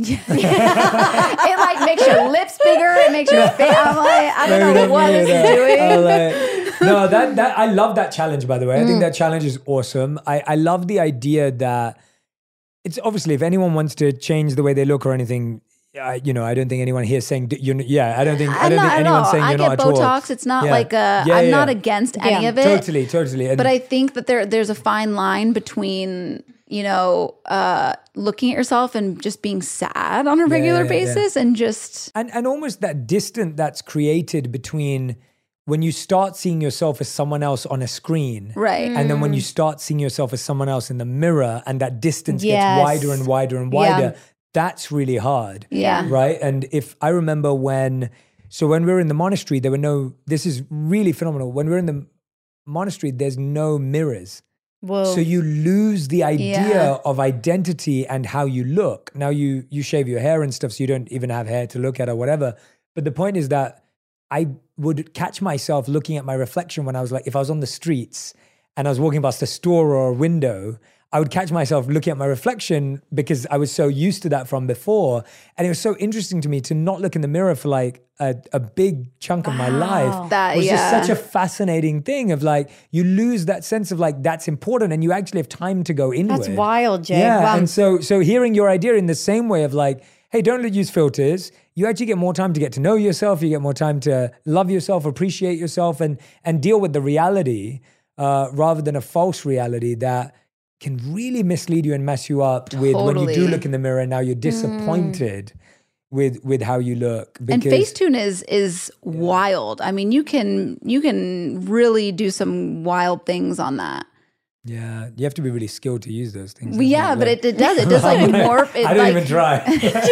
It like makes your lips bigger. It makes your face. I'm like, I don't know what it's doing.
No, that I love that challenge, by the way. I think that challenge is awesome. I love the idea that it's obviously, if anyone wants to change the way they look or anything, I don't think anyone here is saying, I don't think anyone's saying you're not at all.
I get Botox. It's not like I'm not against any of it.
Totally. And
but I think that there's a fine line between, looking at yourself and just being sad on a regular basis and just...
And almost that distance that's created between when you start seeing yourself as someone else on a screen.
Right.
And then when you start seeing yourself as someone else in the mirror, and that distance gets wider and wider and wider, that's really hard.
Yeah.
Right. And if I remember when we were in the monastery, this is really phenomenal. When we're in the monastery, there's no mirrors.
Whoa.
So you lose the idea of identity and how you look. Now you shave your hair and stuff, so you don't even have hair to look at or whatever. But the point is that I would catch myself looking at my reflection when I was like, if I was on the streets and I was walking past a store or a window, I would catch myself looking at my reflection because I was so used to that from before. And it was so interesting to me to not look in the mirror for like a big chunk of my life.
That,
it was just such a fascinating thing of like, you lose that sense of like, that's important, and you actually have time to go inward.
That's wild, Jay.
Yeah,
Wow.
and so hearing your idea in the same way of like, hey, don't use filters. You actually get more time to get to know yourself. You get more time to love yourself, appreciate yourself, and deal with the reality rather than a false reality that can really mislead you and mess you up with when you do look in the mirror and now you're disappointed with how you look.
And Facetune is wild. I mean, you can really do some wild things on that.
Yeah, you have to be really skilled to use those things.
Yeah, but it does. It does like morph.
I don't even try.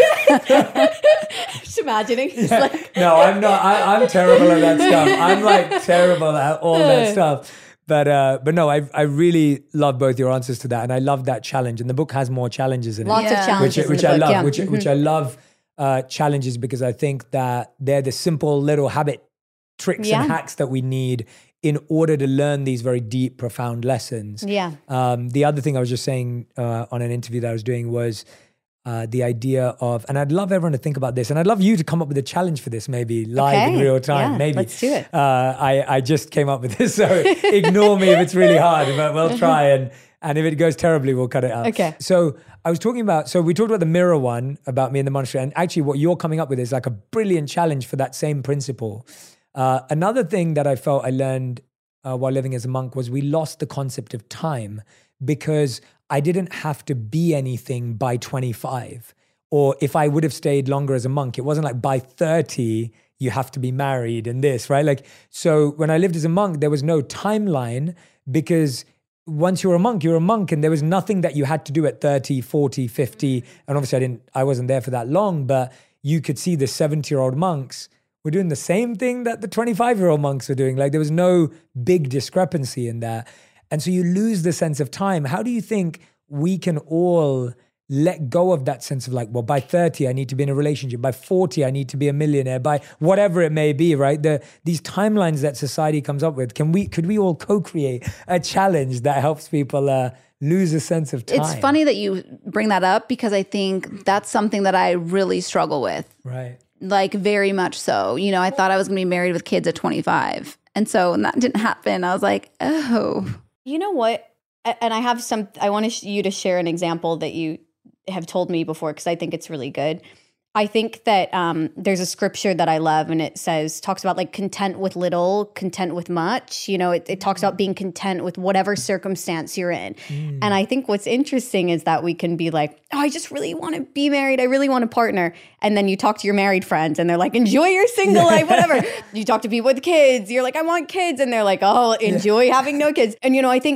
Just imagining.
Yeah. Like... No, I'm not. I'm terrible at that stuff. I'm like terrible at all that stuff. But no, I really love both your answers to that, and I love that challenge. And the book has more challenges in it.
Lots of challenges,
which I love. Which I love challenges, because I think that they're the simple little habit tricks and hacks that we need in order to learn these very deep, profound lessons.
Yeah.
The other thing I was just saying on an interview that I was doing was the idea of, and I'd love everyone to think about this, and I'd love you to come up with a challenge for this, maybe live in real time.
Yeah,
maybe.
let's do it.
I just came up with this, so ignore me if it's really hard, but we'll try, and if it goes terribly, we'll cut it out.
Okay.
So I was talking about, we talked about the mirror one, about me in the monastery, and actually what you're coming up with is like a brilliant challenge for that same principle. Another thing that I felt I learned while living as a monk was we lost the concept of time, because I didn't have to be anything by 25. Or if I would have stayed longer as a monk, it wasn't like by 30, you have to be married and this, right? Like, so when I lived as a monk, there was no timeline, because once you're a monk, and there was nothing that you had to do at 30, 40, 50. And obviously I wasn't there for that long, but you could see the 70-year-old monks were doing the same thing that the 25-year-old monks were doing. Like, there was no big discrepancy in that. And so you lose the sense of time. How do you think we can all let go of that sense of like, well, by 30, I need to be in a relationship. By 40, I need to be a millionaire. By whatever it may be, right? These timelines that society comes up with, could we all co-create a challenge that helps people lose a sense of time?
It's funny that you bring that up, because I think that's something that I really struggle with.
Right. Like
very much so. I thought I was going to be married with kids at 25. And so when that didn't happen, I was like, oh.
You know what? And I want you to share an example that you have told me before, because I think it's really good. I think that there's a scripture that I love, and it talks about like content with little, content with much. It talks about being content with whatever circumstance you're in. And I think what's interesting is that we can be like, oh, I just really want to be married. I really want a partner. And then you talk to your married friends and they're like, enjoy your single life, whatever. You talk to people with kids. You're like, I want kids. And they're like, oh, enjoy having no kids. And, I think that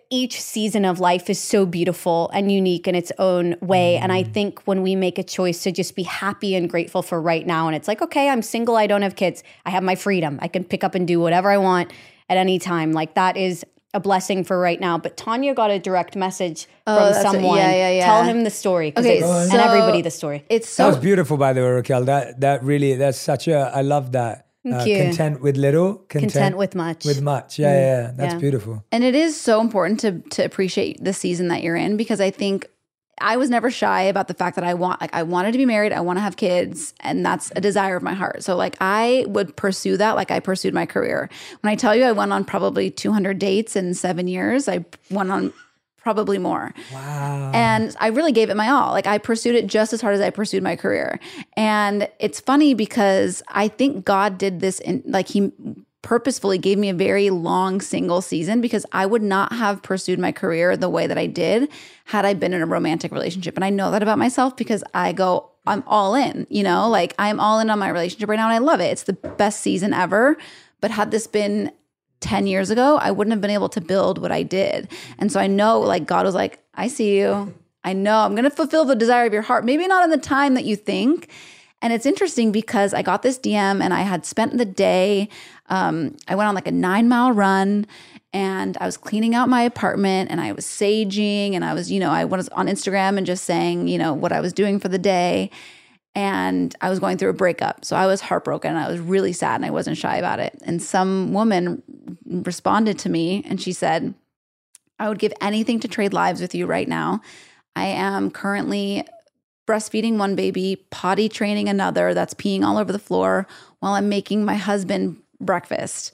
each season of life is so beautiful and unique in its own way. And I think when we make a choice to just be happy and grateful for right now, and it's like, okay, I'm single, I don't have kids, I have my freedom, I can pick up and do whatever I want at any time. Like that is a blessing for right now. But Tanya got a direct message from someone.
Yeah.
Tell him the story.
Okay,
and everybody the story.
It's
That was
so
beautiful, by the way, Raquel. That's such a, I love that.
Thank you.
Content with little,
Content with much.
With much. Yeah. That's
Yeah.
beautiful.
and it is so important to appreciate the season that you're in, because I think I was never shy about the fact that I wanted to be married, I want to have kids, and that's a desire of my heart. So like I would pursue that like I pursued my career. When I tell you I went on probably 200 dates in 7 years, I went on probably more.
Wow.
And I really gave it my all. Like I pursued it just as hard as I pursued my career. And it's funny because I think God did this he purposefully gave me a very long single season, because I would not have pursued my career the way that I did had I been in a romantic relationship. And I know that about myself because I'm all in, like I'm all in on my relationship right now and I love it. It's the best season ever. But had this been 10 years ago, I wouldn't have been able to build what I did. And so I know like God was like, I see you. I know I'm going to fulfill the desire of your heart. Maybe not in the time that you think. And it's interesting because I got this DM and I had spent the day, I went on like a 9-mile run and I was cleaning out my apartment and I was saging and I was on Instagram and just saying, what I was doing for the day. And I was going through a breakup. So I was heartbroken and I was really sad and I wasn't shy about it. And some woman responded to me and she said, I would give anything to trade lives with you right now. I am currently breastfeeding one baby, potty training another that's peeing all over the floor while I'm making my husband breakfast.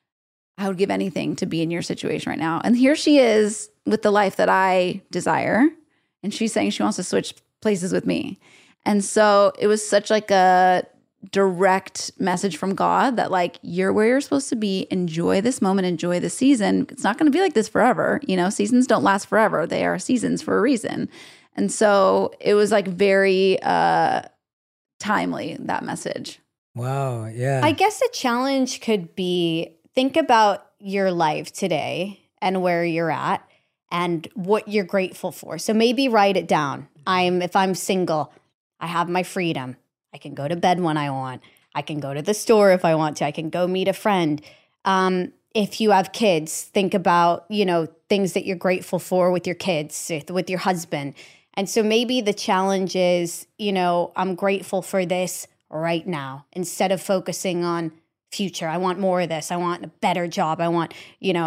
I would give anything to be in your situation right now. And here she is with the life that I desire. And she's saying she wants to switch places with me. And so it was such like a direct message from God that like, you're where you're supposed to be. Enjoy this moment, enjoy the season. It's not going to be like this forever. Seasons don't last forever. They are seasons for a reason. And so it was like very timely, that message.
Wow. Yeah.
I guess a challenge could be think about your life today and where you're at and what you're grateful for. So maybe write it down. If I'm single, I have my freedom. I can go to bed when I want. I can go to the store if I want to. I can go meet a friend. If you have kids, think about, things that you're grateful for with your kids, with your husband. And so maybe the challenge is, I'm grateful for this right now instead of focusing on future. I want more of this. I want a better job. I want,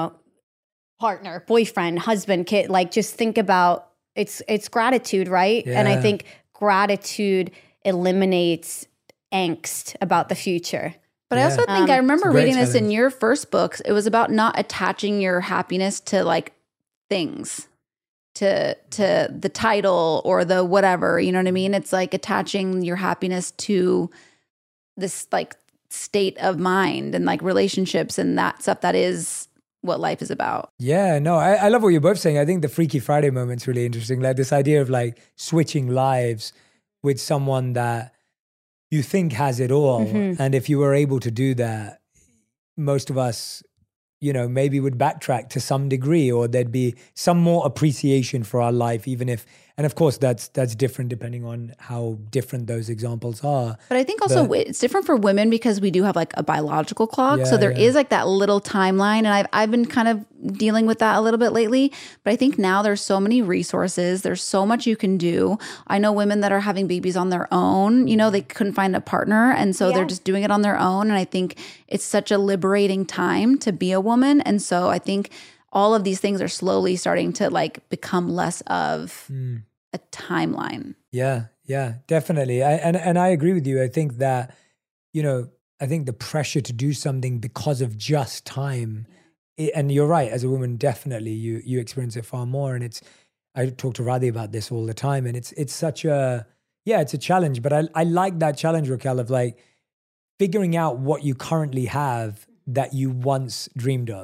partner, boyfriend, husband, kid. Like just think about it's gratitude, right?
Yeah.
And I think gratitude eliminates angst about the future.
But I also think I remember reading this in
challenge.
your first book. It was about not attaching your happiness to like things, to the title or the whatever, you know what I mean? It's like attaching your happiness to this like state of mind and like relationships and that stuff that is what life is about.
Yeah, no, I love what you're both saying. I think the Freaky Friday moment's really interesting. Like this idea of like switching lives with someone that you think has it all.
Mm-hmm.
And if you were able to do that, most of us, maybe would backtrack to some degree, or there'd be some more appreciation for our life, even if, and of course that's different depending on how different those examples are.
But I think also it's different for women because we do have like a biological clock. So there is like that little timeline. And I've been kind of dealing with that a little bit lately. But I think now there's so many resources. There's so much you can do. I know women that are having babies on their own. They couldn't find a partner. And so they're just doing it on their own. And I think it's such a liberating time to be a woman. And so I think all of these things are slowly starting to like become less of a timeline.
Yeah, definitely. And I agree with you. I think that, I think the pressure to do something because of just time, and you're right, as a woman, definitely you experience it far more. And I talk to Radhi about this all the time, and it's such it's a challenge, but I like that challenge, Raquel, of like figuring out what you currently have that you once dreamed of.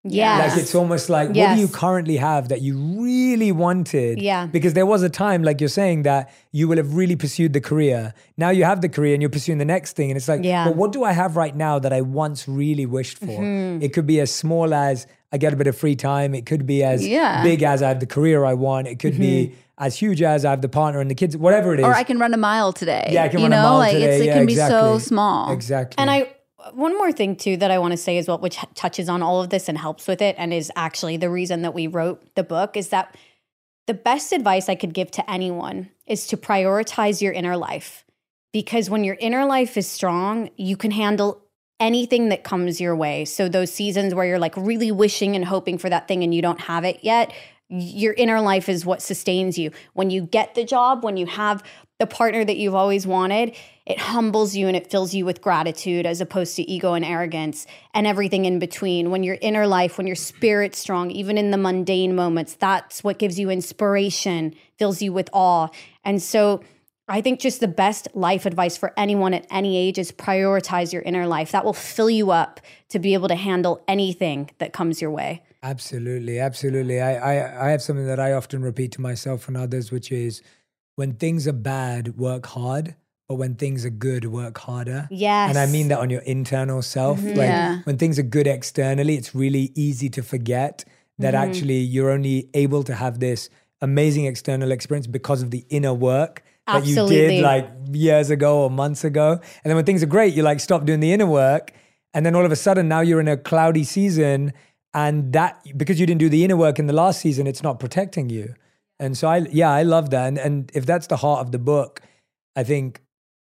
Yes.
Like it's almost like, what do you currently have that you really wanted?
Yeah.
Because there was a time, like you're saying, that you will have really pursued the career. Now you have the career and you're pursuing the next thing. And it's like, but what do I have right now that I once really wished for? It could be as small as I get a bit of free time. It could be as big as I have the career I want. It could be as huge as I have the partner and the kids, whatever it is.
Or I can run a mile today.
Yeah, I can run a mile today.
It can be so small.
Exactly.
And one more thing too that I want to say as well, which touches on all of this and helps with it, and is actually the reason that we wrote the book, is that the best advice I could give to anyone is to prioritize your inner life. Because when your inner life is strong, you can handle anything that comes your way. So those seasons where you're like really wishing and hoping for that thing and you don't have it yet, your inner life is what sustains you. When you get the job, when you have the partner that you've always wanted, it humbles you and it fills you with gratitude as opposed to ego and arrogance and everything in between. When your inner life, when your spirit's strong, even in the mundane moments, that's what gives you inspiration, fills you with awe. And so I think just the best life advice for anyone at any age is prioritize your inner life. That will fill you up to be able to handle anything that comes your way.
Absolutely. Absolutely. I have something that I often repeat to myself and others, which is, when things are bad, work hard. But when things are good, work harder.
Yes.
And I mean that on your internal self. Like when things are good externally, it's really easy to forget that actually you're only able to have this amazing external experience because of the inner work that you did like years ago or months ago. And then when things are great, you like stop doing the inner work. And then all of a sudden now you're in a cloudy season, and that, because you didn't do the inner work in the last season, it's not protecting you. And so I love that. And if that's the heart of the book, I think,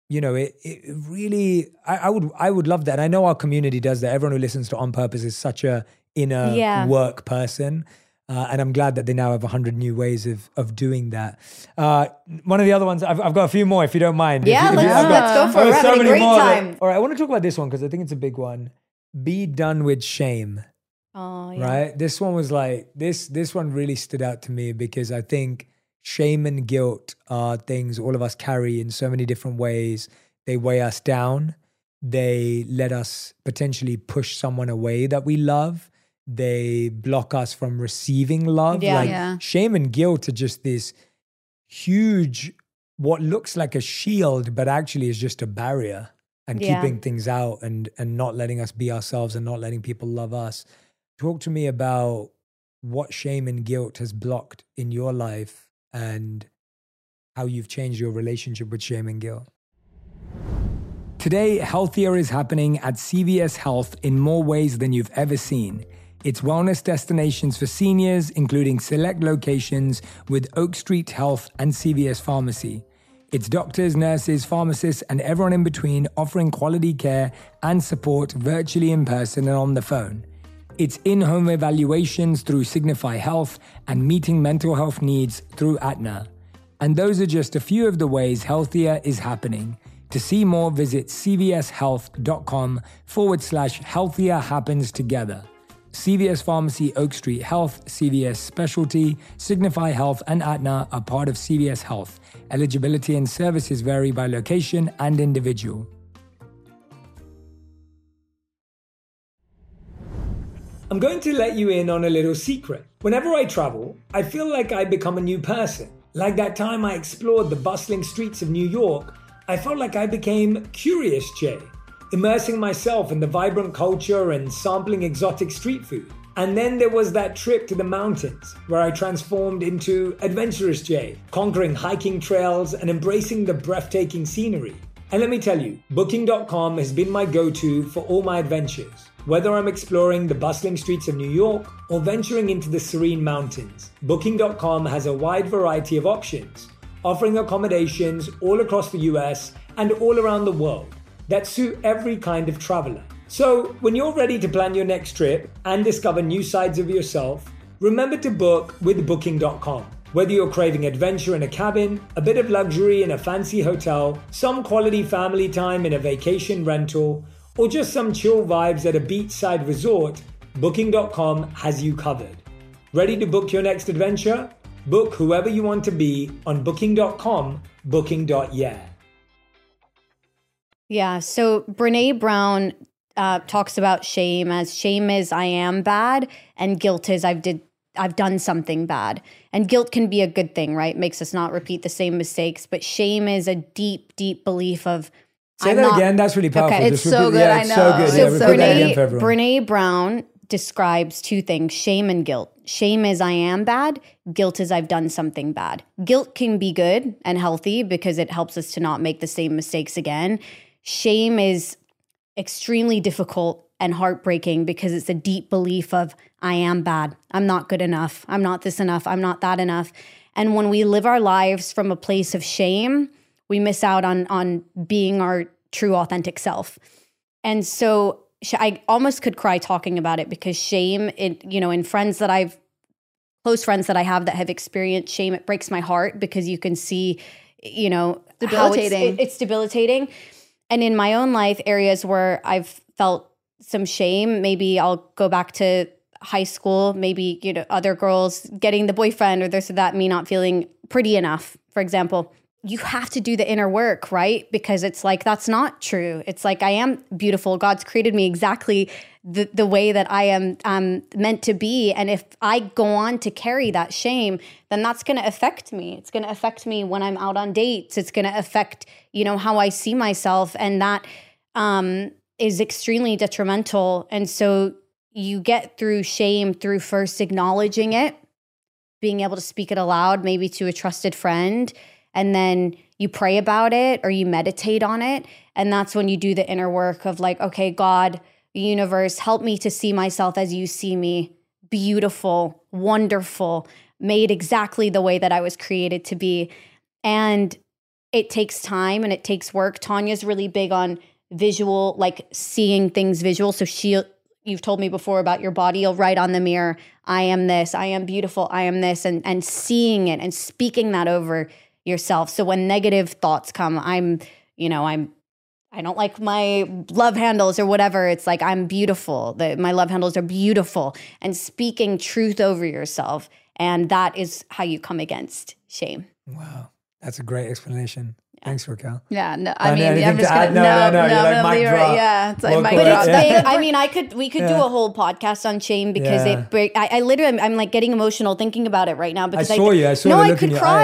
it really, I would love that. And I know our community does that. Everyone who listens to On Purpose is such a inner work person. And I'm glad that they now have 100 new ways of doing that. One of the other ones, I've got a few more if you don't mind.
Yeah, let's go for it. We're having a great time.
All right, I want to talk about this one because I think it's a big one. Be done with shame.
Oh, yeah.
Right? This one was like, this one really stood out to me because I think shame and guilt are things all of us carry in so many different ways. They weigh us down. They let us potentially push someone away that we love. They block us from receiving love. Shame and guilt are just this huge, what looks like a shield, but actually is just a barrier and keeping things out and not letting us be ourselves and not letting people love us. Talk to me about what shame and guilt has blocked in your life and how you've changed your relationship with shame and guilt. Today, Healthier is happening at CVS Health in more ways than you've ever seen. It's wellness destinations for seniors, including select locations with Oak Street Health and CVS Pharmacy. It's doctors, nurses, pharmacists, and everyone in between offering quality care and support virtually, in person, and on the phone. It's in-home evaluations through Signify Health and meeting mental health needs through Aetna. And those are just a few of the ways Healthier is happening. To see more, visit cvshealth.com/healthier happens together. CVS Pharmacy, Oak Street Health, CVS Specialty, Signify Health, and Aetna are part of CVS Health. Eligibility and services vary by location and individual. I'm going to let you in on a little secret. Whenever I travel, I feel like I become a new person. Like that time I explored the bustling streets of New York, I felt like I became Curious Jay, immersing myself in the vibrant culture and sampling exotic street food. And then there was that trip to the mountains where I transformed into Adventurous Jay, conquering hiking trails and embracing the breathtaking scenery. And let me tell you, Booking.com has been my go-to for all my adventures. Whether I'm exploring the bustling streets of New York or venturing into the serene mountains, Booking.com has a wide variety of options, offering accommodations all across the US and all around the world that suit every kind of traveler. So when you're ready to plan your next trip and discover new sides of yourself, remember to book with Booking.com. Whether you're craving adventure in a cabin, a bit of luxury in a fancy hotel, some quality family time in a vacation rental, or just some chill vibes at a beachside resort, Booking.com has you covered. Ready to book your next adventure? Book whoever you want to be on Booking.com, Booking.yeah.
Yeah, so Brené Brown talks about shame is I am bad, and guilt is I've done something bad. And guilt can be a good thing, right? Makes us not repeat the same mistakes. But shame is a deep, deep belief of
Say that again. That's really powerful.
Okay.
It's so good. I know.
So good.
So
repeat that again for everyone.
Brene Brown describes two things, shame and guilt. Shame is I am bad. Guilt is I've done something bad. Guilt can be good and healthy because it helps us to not make the same mistakes again. Shame is extremely difficult and heartbreaking because it's a deep belief of I am bad. I'm not good enough. I'm not this enough. I'm not that enough. And when we live our lives from a place of shame, we miss out on being our true authentic self. And so I almost could cry talking about it because shame, in close friends that I have that have experienced shame, it breaks my heart because you can see,
debilitating.
It's debilitating. And in my own life, areas where I've felt some shame, maybe I'll go back to high school, maybe, other girls getting the boyfriend or this or that, me not feeling pretty enough, for example. You have to do the inner work, right? Because it's like, that's not true. It's like, I am beautiful. God's created me exactly the way that I am meant to be. And if I go on to carry that shame, then that's going to affect me. It's going to affect me when I'm out on dates. It's going to affect, how I see myself. And that is extremely detrimental. And so you get through shame through first acknowledging it, being able to speak it aloud, maybe to a trusted friend, and then you pray about it or you meditate on it. And that's when you do the inner work of like, okay, God, universe, help me to see myself as you see me, beautiful, wonderful, made exactly the way that I was created to be. And it takes time and it takes work. Tanya's really big on visual, like seeing things visual. So you've told me before about your body. You'll write on the mirror, I am this, I am beautiful, I am this, and seeing it and speaking that over yourself. So when negative thoughts come, I don't like my love handles or whatever. It's like, I'm beautiful. My love handles are beautiful, and speaking truth over yourself. And that is how you come against shame.
Wow. That's a great explanation. Thanks, Raquel.
Yeah, no,
I'm just
gonna
no,
leave it. Yeah, it's like mic
But
drop.
it's big. We could do a whole podcast on shame because I literally, I'm like getting emotional thinking about it right now because
I saw you.
I could cry.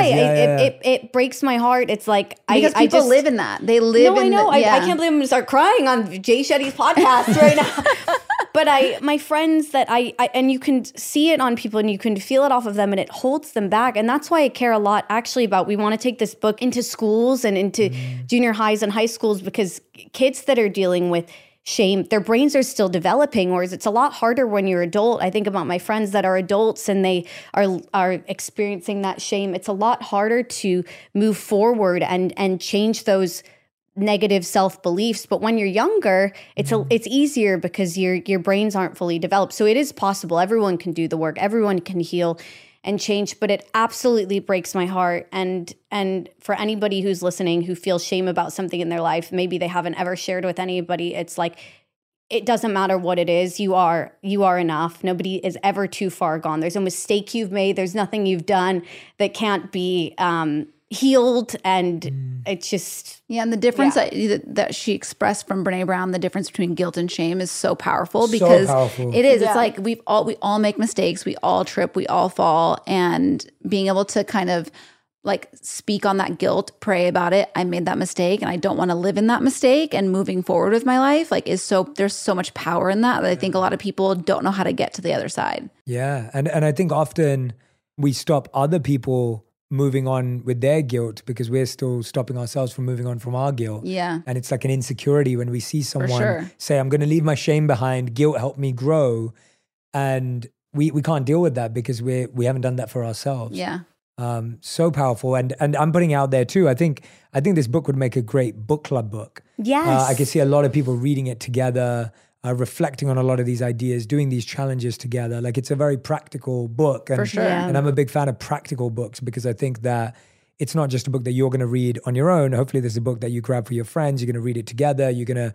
It breaks my heart. It's like
because people live in that. They live in.
No, I know. I can't believe I'm gonna start crying on Jay Shetty's podcast right now. But my friends that I and you can see it on people and you can feel it off of them and it holds them back. And that's why I care a lot actually about, we want to take this book into schools and into junior highs and high schools, because kids that are dealing with shame, their brains are still developing, whereas it's a lot harder when you're adult. I think about my friends that are adults and they are experiencing that shame. It's a lot harder to move forward and change those negative self-beliefs. But when you're younger, it's easier because your brains aren't fully developed. So it is possible. Everyone can do the work. Everyone can heal and change, but it absolutely breaks my heart. And for anybody who's listening who feels shame about something in their life, maybe they haven't ever shared with anybody, it's like, it doesn't matter what it is. You are enough. Nobody is ever too far gone. There's no mistake you've made. There's nothing you've done that can't be healed. And it's just...
Yeah, and the difference that she expressed from Brene Brown, the difference between guilt and shame is so powerful because it is. It's like we all make mistakes. We all trip. We all fall. And being able to kind of like speak on that guilt, pray about it. I made that mistake and I don't want to live in that mistake, and moving forward with my life, like there's so much power in that I think a lot of people don't know how to get to the other side. Yeah.
And I think often we stop other people moving on with their guilt because we're still stopping ourselves from moving on from our guilt.
Yeah.
And it's like an insecurity when we see someone say, I'm going to leave my shame behind, guilt helped me grow. And we can't deal with that because we haven't done that for ourselves.
Yeah.
So powerful. And I'm putting out there too, I think this book would make a great book club book.
Yes.
I can see a lot of people reading it together, reflecting on a lot of these ideas, doing these challenges together. Like it's a very practical book. And,
for sure. Yeah.
And I'm a big fan of practical books because I think that it's not just a book that you're going to read on your own. Hopefully there's a book that you grab for your friends. You're going to read it together. You're going to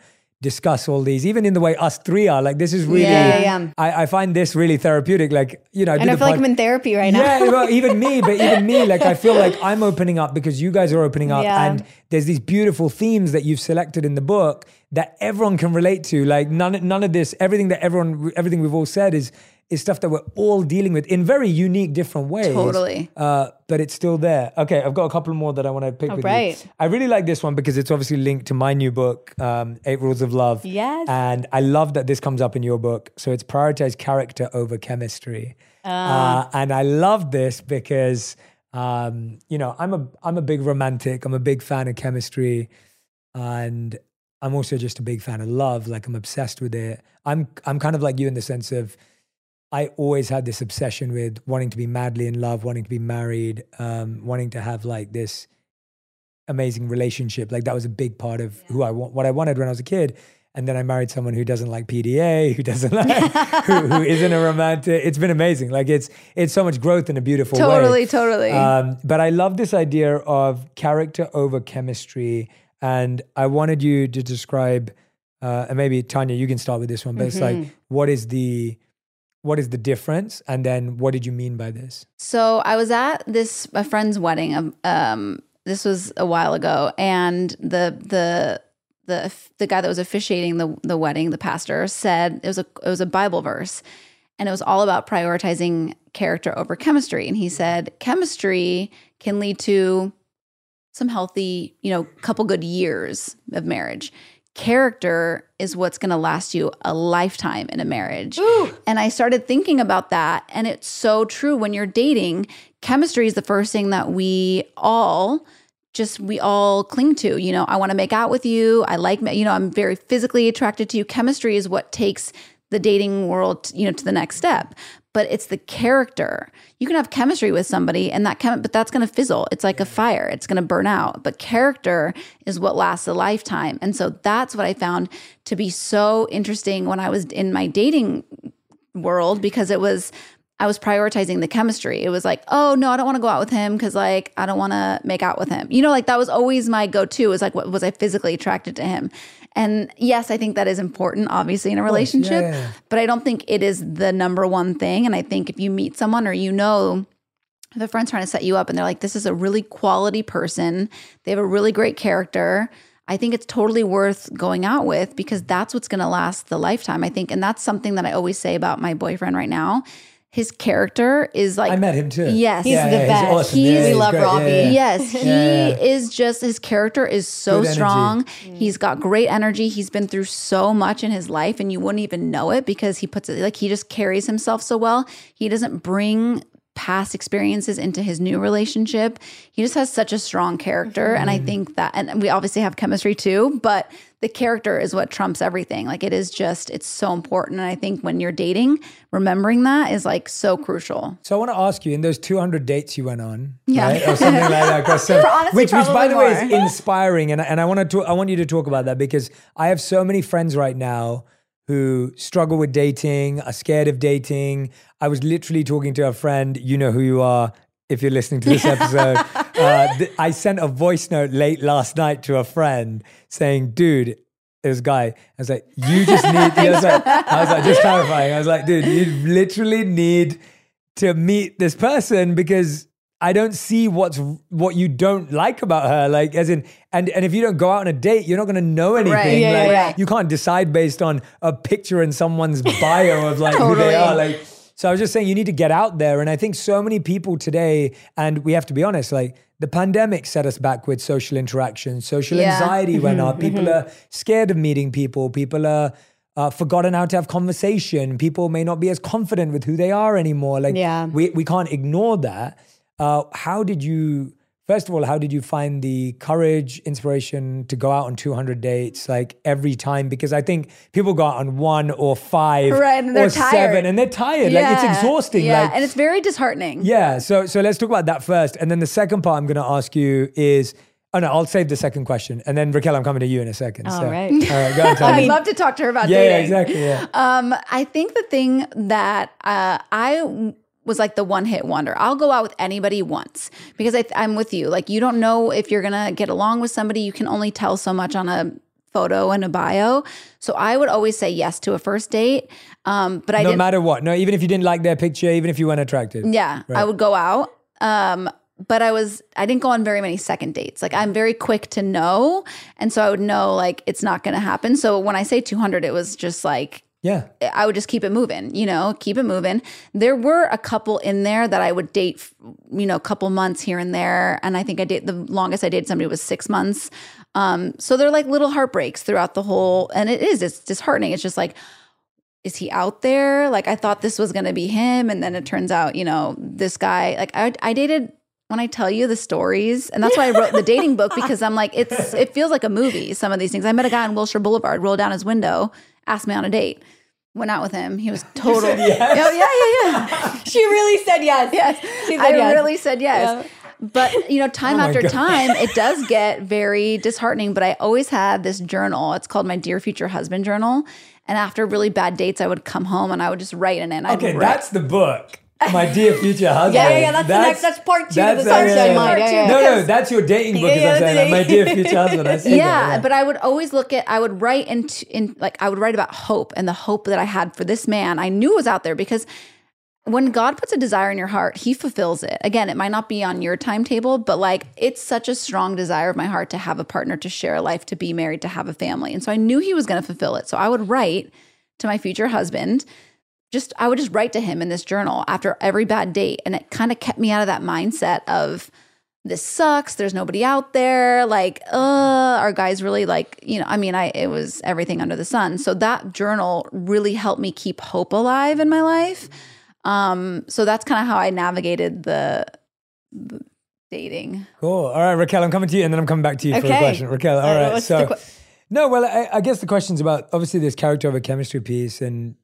discuss all these, even in the way us three are. Like, this is really, I find this really therapeutic. Like, you know,
and I feel like I'm in therapy right now.
Yeah, well, even me, like, I feel like I'm opening up because you guys are opening up.
Yeah.
And there's these beautiful themes that you've selected in the book that everyone can relate to. Like, none of this, everything we've all said is stuff that we're all dealing with in very unique, different ways.
Totally.
But it's still there. Okay, I've got a couple more that I want to pick with you. I really like this one because it's obviously linked to my new book, 8 Rules of Love.
Yes.
And I love that this comes up in your book. So it's prioritize character over chemistry. And I love this because, you know, I'm a big romantic. I'm a big fan of chemistry. And I'm also just a big fan of love. Like, I'm obsessed with it. I'm kind of like you in the sense of, I always had this obsession with wanting to be madly in love, wanting to be married, wanting to have like this amazing relationship. Like, that was a big part of what I wanted when I was a kid. And then I married someone who doesn't like PDA, who doesn't like, who isn't a romantic. It's been amazing. Like, it's so much growth in a beautiful way.
Totally.
But I love this idea of character over chemistry. And I wanted you to describe, and maybe Tanya, you can start with this one, but it's like, what is the difference? And then what did you mean by this?
So I was at a friend's wedding. This was a while ago, and the guy that was officiating the wedding, the pastor, said it was a Bible verse, and it was all about prioritizing character over chemistry. And he said chemistry can lead to some healthy, you know, couple good years of marriage. Character is what's going to last you a lifetime in a marriage.
Ooh.
And I started thinking about that. And it's so true. When you're dating, chemistry is the first thing that we all cling to. You know, I want to make out with you. I'm very physically attracted to you. Chemistry is what takes the dating world, you know, to the next step. But it's the character. You can have chemistry with somebody but that's going to fizzle. It's like a fire. It's going to burn out. But character is what lasts a lifetime. And so that's what I found to be so interesting when I was in my dating world, because I was prioritizing the chemistry. It was like, oh no, I don't want to go out with him because like I don't want to make out with him. You know, like that was always my go-to. Was like, what was I physically attracted to him? And yes, I think that is important, obviously, in a relationship, but I don't think it is the number one thing. And I think if you meet someone or, you know, if a friend's trying to set you up and they're like, this is a really quality person, they have a really great character, I think it's totally worth going out with, because that's what's going to last the lifetime, I think. And that's something that I always say about my boyfriend right now. His character is like...
I met him too.
Yes.
He's the best.
He's awesome.
We love Robbie.
Yes. He is just... His character is so
Good
strong. He's got great energy. He's been through so much in his life, and you wouldn't even know it because he puts it... Like, he just carries himself so well. He doesn't bring past experiences into his new relationship. He just has such a strong character. And I think that... And we obviously have chemistry too, but the character is what trumps everything. Like, it is just... It's so important. And I think when you're dating, remembering that is like so crucial.
So I want to ask you, in those 200 dates you went on,
Yeah.
right? Or something like that,
Honestly,
which by the
probably
way is inspiring, and I want you to talk about that, because I have so many friends right now who struggle with dating, are scared of dating. I was literally talking to a friend, you know who you are if you're listening to this episode. I sent a voice note late last night to a friend saying, dude, it was a guy. I was like, you just need, I was like, just clarifying. I was like, dude, you literally need to meet this person, because I don't see what you don't like about her. Like, as in, and if you don't go out on a date, you're not going to know anything.
Right. Yeah,
like, you can't decide based on a picture in someone's bio of like who they are. Like, so I was just saying, you need to get out there. And I think so many people today, and we have to be honest, like the pandemic set us back with social interaction, social anxiety went up. People are scared of meeting people. People are forgotten how to have conversation. People may not be as confident with who they are anymore. Like, we can't ignore that. First of all, how did you find the courage, inspiration to go out on 200 dates, like every time? Because I think people go out on 1 or 5
and
or 7 and they're tired. Like, it's exhausting.
Yeah,
like,
and it's very disheartening.
Yeah, so let's talk about that first. And then the second part I'm going to ask you is, oh no, I'll save the second question. And then Raquel, I'm coming to you in a second.
All
so,
right.
All right, go ahead, Tanya.
I'd love to talk to her about
Yeah,
dating.
exactly. Yeah.
I think the thing that I was like the one-hit wonder. I'll go out with anybody once, because I'm with you. Like, you don't know if you're going to get along with somebody. You can only tell so much on a photo and a bio. So I would always say yes to a first date. But I didn't,
no matter what. No, even if you didn't like their picture, even if you weren't attracted.
yeah,
Right.
I would go out. But I didn't go on very many second dates. Like I'm very quick to know. And so I would know like it's not going to happen. So when I say 200, it was just like,
Yeah.
I would just keep it moving, keep it moving. There were a couple in there that I would date, a couple months here and there. And I think the longest I dated somebody was 6 months. So they're like little heartbreaks throughout the whole, and it's disheartening. It's just like, is he out there? Like I thought this was going to be him. And then it turns out, this guy, like I dated, when I tell you the stories, and that's why I wrote the dating book, because I'm like, it feels like a movie, some of these things. I met a guy on Wilshire Boulevard, rolled down his window, asked me on a date, went out with him. He was total.
Yes?
Oh, yeah.
She really said yes.
Yes.
She said
I
yes.
really said yes.
Yeah.
But, time
Oh my
after
God.
time, it does get very disheartening. But I always had this journal. It's called my Dear Future Husband journal. And after really bad dates, I would come home and I would just write in it.
Okay, that's the book. My Dear Future Husband.
Yeah. That's part 2 of the sunshine mind. Yeah.
No, that's your dating book.
Yeah,
As I'm saying, like, My Dear Future Husband. I see
Yeah,
that,
but I would always I would write I would write about hope and the hope that I had for this man. I knew was out there because when God puts a desire in your heart, he fulfills it. Again, it might not be on your timetable, but like it's such a strong desire of my heart to have a partner, to share a life, to be married, to have a family. And so I knew he was going to fulfill it. So I would write to my future husband. I would just write to him in this journal after every bad date. And it kind of kept me out of that mindset of this sucks. There's nobody out there. Like, are guys really like, it was everything under the sun. So that journal really helped me keep hope alive in my life. So that's kind of how I navigated the dating.
Cool. All right, Raquel, I'm coming to you and then I'm coming back to you for a
Okay.
question. Raquel, all right.
What's
So,
the
no, well, I guess the question's about obviously this character over chemistry piece, and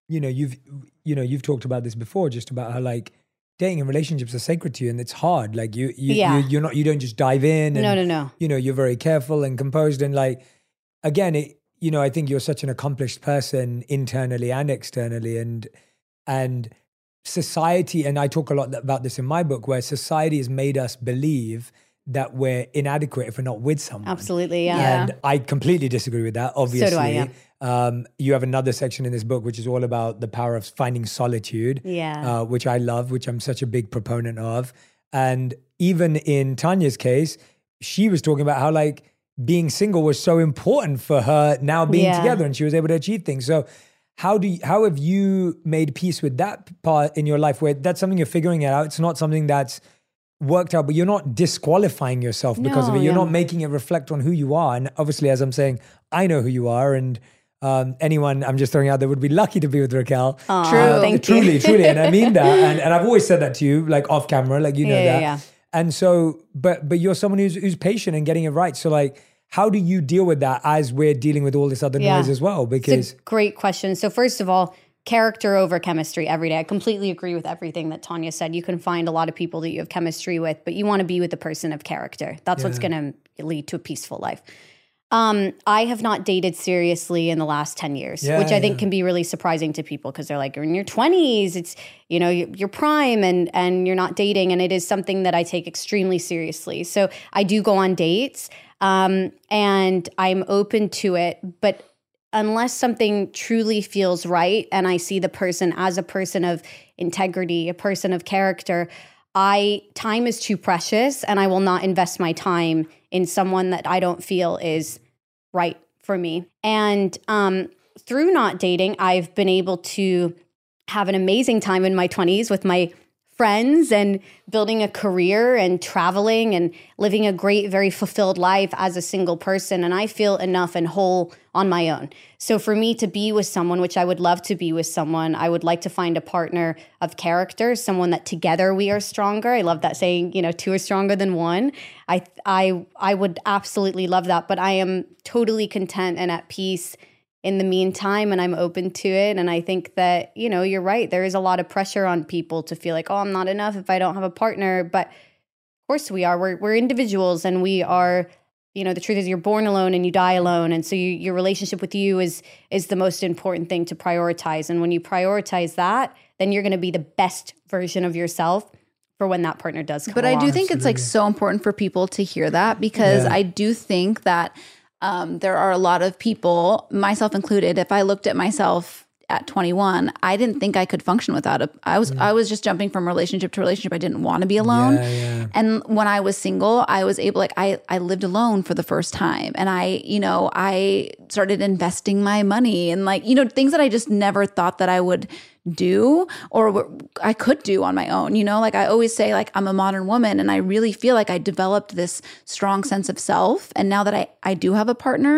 you've talked about this before, just about how like dating and relationships are sacred to you, and it's hard. Like you don't just dive in. And,
No.
You're very careful and composed, and like again, I think you're such an accomplished person internally and externally, and society, and I talk a lot about this in my book, where society has made us believe that we're inadequate if we're not with someone.
Absolutely, yeah.
Yeah.
And I completely disagree with that, obviously.
So do I, yeah.
You have another section in this book, which is all about the power of finding solitude,
Yeah.
which I love, which I'm such a big proponent of. And even in Tanya's case, she was talking about how like being single was so important for her now being
Yeah.
together, and she was able to achieve things. So how have you made peace with that part in your life, where that's something you're figuring it out? It's not something that's worked out, but you're not disqualifying yourself because of it.
No,
You're
yeah.
not making it reflect on who you are. And obviously, as I'm saying, I know who you are, and anyone I'm just throwing out there would be lucky to be with Raquel.
Aw,
True.
thank you.
Truly, and I mean that. And I've always said that to you, like off camera, like you know that.
Yeah.
And so, but you're someone who's patient and getting it right. So like, how do you deal with that as we're dealing with all this other
Yeah.
noise as well? Because
It's a great question. So first of all, character over chemistry every day. I completely agree with everything that Tanya said. You can find a lot of people that you have chemistry with, but you want to be with a person of character. That's what's going to lead to a peaceful life. I have not dated seriously in the last 10 years,
Yeah,
which I think
yeah.
can be really surprising to people because they're like, you're in your 20s, it's, your prime and you're not dating. And it is something that I take extremely seriously. So I do go on dates and I'm open to it, but unless something truly feels right and I see the person as a person of integrity, a person of character, time is too precious and I will not invest my time in someone that I don't feel is right for me. And through not dating, I've been able to have an amazing time in my 20s with my friends and building a career and traveling and living a great, very fulfilled life as a single person. And I feel enough and whole on my own. So for me to be with someone, which I would love to be with someone, I would like to find a partner of character, someone that together we are stronger. I love that saying, two are stronger than one. I would absolutely love that, but I am totally content and at peace in the meantime, and I'm open to it. And I think that, you're right. There is a lot of pressure on people to feel like, oh, I'm not enough if I don't have a partner. But of course we are. We're individuals, and we are, the truth is you're born alone and you die alone. And so your relationship with you is the most important thing to prioritize. And when you prioritize that, then you're going to be the best version of yourself for when that partner does come
But
along.
I do think it's like so important for people to hear that, because
Yeah.
I do think that there are a lot of people, myself included, if I looked at myself at 21, I didn't think I could function without I was just jumping from relationship to relationship. I didn't want to be alone. And when I was single, I was able, I lived alone for the first time. And I started investing my money and things that I just never thought that I would do or I could do on my own. I always say I'm a modern woman, and I really feel like I developed this strong sense of self. And now that I do have a partner,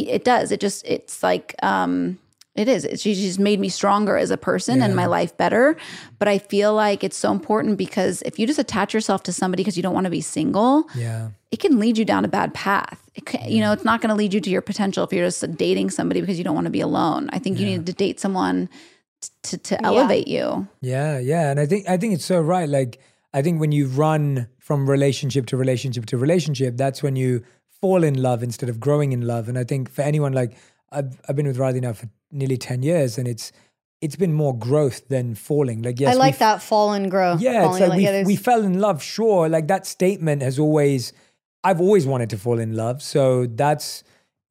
she's made me stronger as a person and my life better. But I feel like it's so important because if you just attach yourself to somebody because you don't want to be single, it can lead you down a bad path. It's not going to lead you to your potential if you're just dating somebody because you don't want to be alone. I think you need to date someone to elevate you. Yeah.
And I think it's so right. I think when you run from relationship to relationship to relationship, that's when you fall in love instead of growing in love. And I think for anyone, I've been with Radhi now for nearly 10 years, and it's been more growth than falling.
I like that fall and grow.
Yeah, it's we fell in love, sure. That statement I've always wanted to fall in love. So but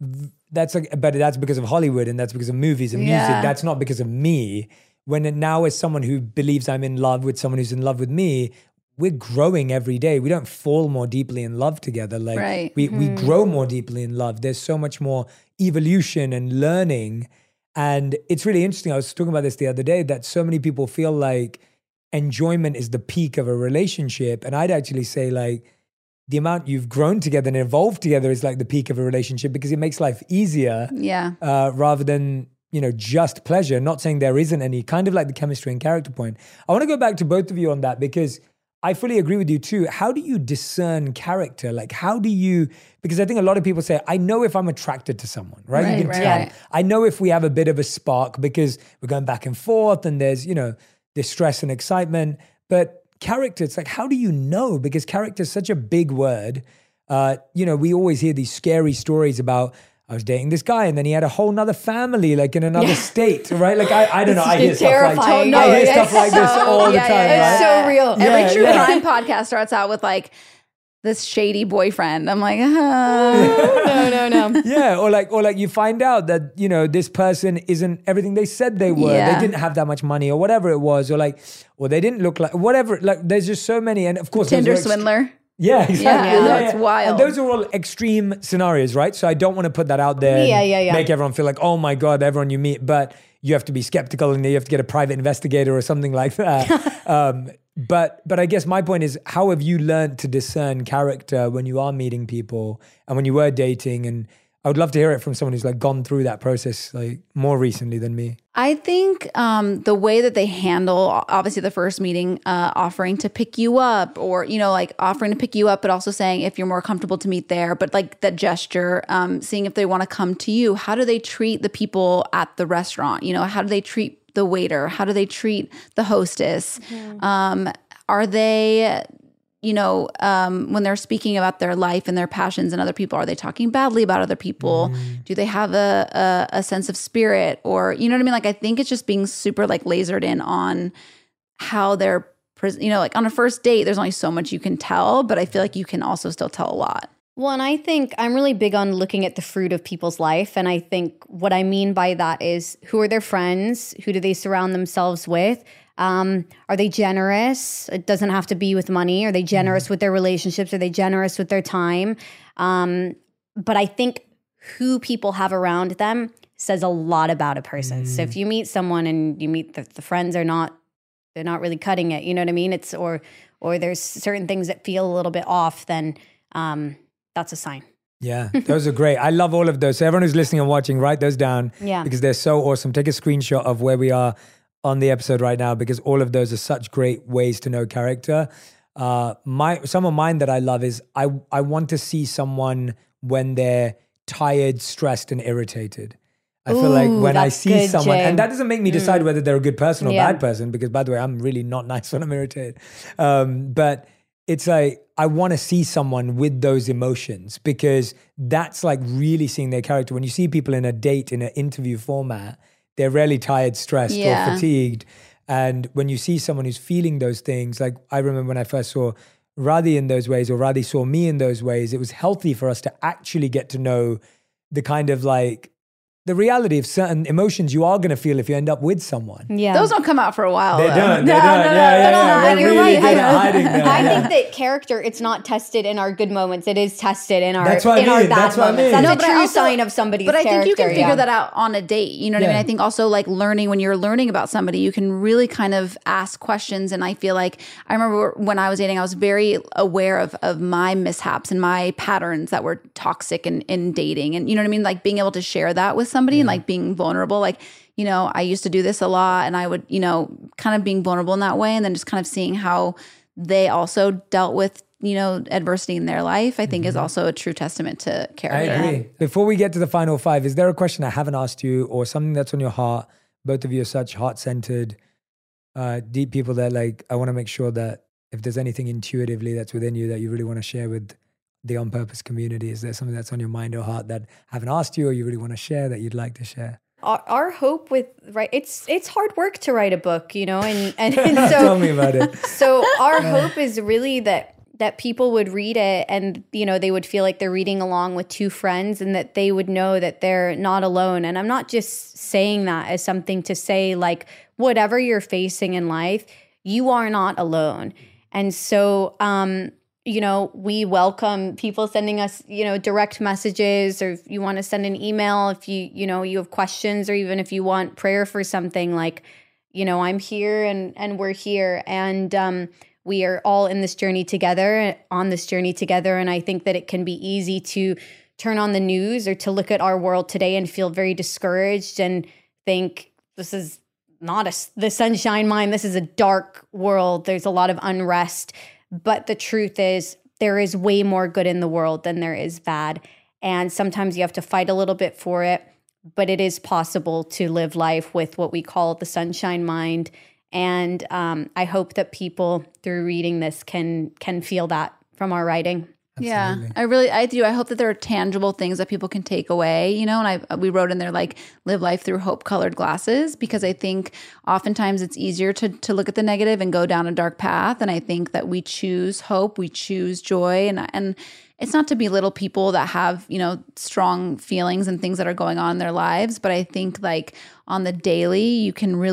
that's because of Hollywood and that's because of movies and music. That's not because of me. Now as someone who believes I'm in love with someone who's in love with me, we're growing every day. We don't fall more deeply in love together. We grow more deeply in love. There's so much more evolution and learning. And it's really interesting. I was talking about this the other day, that so many people feel like enjoyment is the peak of a relationship. And I'd actually say the amount you've grown together and evolved together is the peak of a relationship, because it makes life easier rather than, just pleasure. Not saying there isn't any, kind of like the chemistry and character point. I want to go back to both of you on that, because I fully agree with you too. How do you discern character? Because I think a lot of people say, I know if I'm attracted to someone, right? You can tell. I know if we have a bit of a spark because we're going back and forth and there's, this stress and excitement. But character, it's how do you know? Because character is such a big word. We always hear these scary stories about, I was dating this guy and then he had a whole nother family, in another state, right? I don't know. I hear stuff like this all the time.
It's so real.
Every true crime podcast starts out with this shady boyfriend. I'm like, no.
Yeah, or you find out that, this person isn't everything they said they were. They didn't have that much money or whatever it was, or they didn't look like whatever. There's just so many. And of course,
Tinder swindler.
Yeah, exactly.
It's wild.
And those are all extreme scenarios, right? So I don't want to put that out there and make everyone feel like, oh my God, everyone you meet, but you have to be skeptical and you have to get a private investigator or something like that. But I guess my point is, how have you learned to discern character when you are meeting people and when you were dating? And I would love to hear it from someone who's gone through that process more recently than me.
I think the way that they handle, obviously the first meeting, offering to pick you up, or, offering to pick you up, but also saying if you're more comfortable to meet there, but that gesture, seeing if they want to come to you. How do they treat the people at the restaurant? How do they treat the waiter? How do they treat the hostess? Mm-hmm. Are they... when they're speaking about their life and their passions and other people, are they talking badly about other people? Do they have a sense of spirit, or, you know what I mean? I think it's just being super lasered in on how they're, on a first date, there's only so much you can tell, but I feel like you can also still tell a lot.
Well, and I think I'm really big on looking at the fruit of people's life. And I think what I mean by that is, who are their friends? Who do they surround themselves with? Are they generous? It doesn't have to be with money. Are they generous with their relationships? Are they generous with their time? But I think who people have around them says a lot about a person. So if you meet someone and you meet the friends they're not really cutting it, you know what I mean? It's or there's certain things that feel a little bit off, then that's a sign.
Yeah, those are great. I love all of those. So everyone who's listening and watching, write those down because they're so awesome. Take a screenshot of where we are on the episode right now, because all of those are such great ways to know character. Some of mine that I love is I want to see someone when they're tired, stressed, and irritated. I feel like when I see someone, and that doesn't make me decide whether they're a good person or bad person, because by the way, I'm really not nice when I'm irritated. But it's I want to see someone with those emotions, because that's really seeing their character. When you see people in a date, in an interview format, they're rarely tired, stressed, or fatigued. And when you see someone who's feeling those things, I remember when I first saw Radhi in those ways, or Radhi saw me in those ways, it was healthy for us to actually get to know the kind of like the reality of certain emotions you are going to feel if you end up with someone.
Yeah.
Those don't come out for a while.
They
though.
don't. They
No,
don't.
no, no,
Yeah,
no,
yeah.
no,
We're
you're
really
right.
good at hiding them.
I
Yeah.
think that character, it's not tested in our good moments. It is tested in our
That's what I
in our
mean.
bad
That's what I
moments.
mean.
That's
No,
a
but I
true
also-
sign of somebody's
But I
character.
think you can figure
yeah.
that out on a date. You know what I mean?
Yeah.
I think also like learning, when you're learning about somebody, you can really kind of ask questions. And I feel like I remember when I was dating, I was very aware of my mishaps and my patterns that were toxic in dating. And you know what I mean? Like being able to share that with somebody and like being vulnerable. Like, you know, I used to do this a lot and I would, you know, kind of being vulnerable in that way. And then just kind of seeing how they also dealt with, you know, adversity in their life, I think is also a true testament to
I
character.
agree. Before we get to the final 5, is there a question I haven't asked you or something that's on your heart? Both of you are such heart-centered, deep people that like, I want to make sure that if there's anything intuitively that's within you that you really want to share with the On Purpose community, is there something that's on your mind or heart that I haven't asked you or you really want to share that you'd like to share?
Our hope with it's hard work to write a book, you know, and so
Tell me about it.
So our hope is really that people would read it and, you know, they would feel like they're reading along with two friends and that they would know that they're not alone. And I'm not just saying that as something to say like, whatever you're facing in life, you are not alone. And so, you know, we welcome people sending us, you know, direct messages, or if you want to send an email, if you know, you have questions, or even if you want prayer for something, like, you know, I'm here and we're here. And, we are all in this journey together, on this journey together. And I think that it can be easy to turn on the news or to look at our world today and feel very discouraged and think this is not the sunshine mind. This is a dark world. There's a lot of unrest. But the truth is there is way more good in the world than there is bad. And sometimes you have to fight a little bit for it, but it is possible to live life with what we call the sunshine mind. And I hope that people through reading this can feel that from our writing.
Yeah, I do. I hope that there are tangible things that people can take away, you know, and we wrote in there like live life through hope colored glasses, because I think oftentimes it's easier to look at the negative and go down a dark path. And I think that we choose hope, we choose joy, and it's not to belittle people that have, you know, strong feelings and things that are going on in their lives. But I think like on the daily, you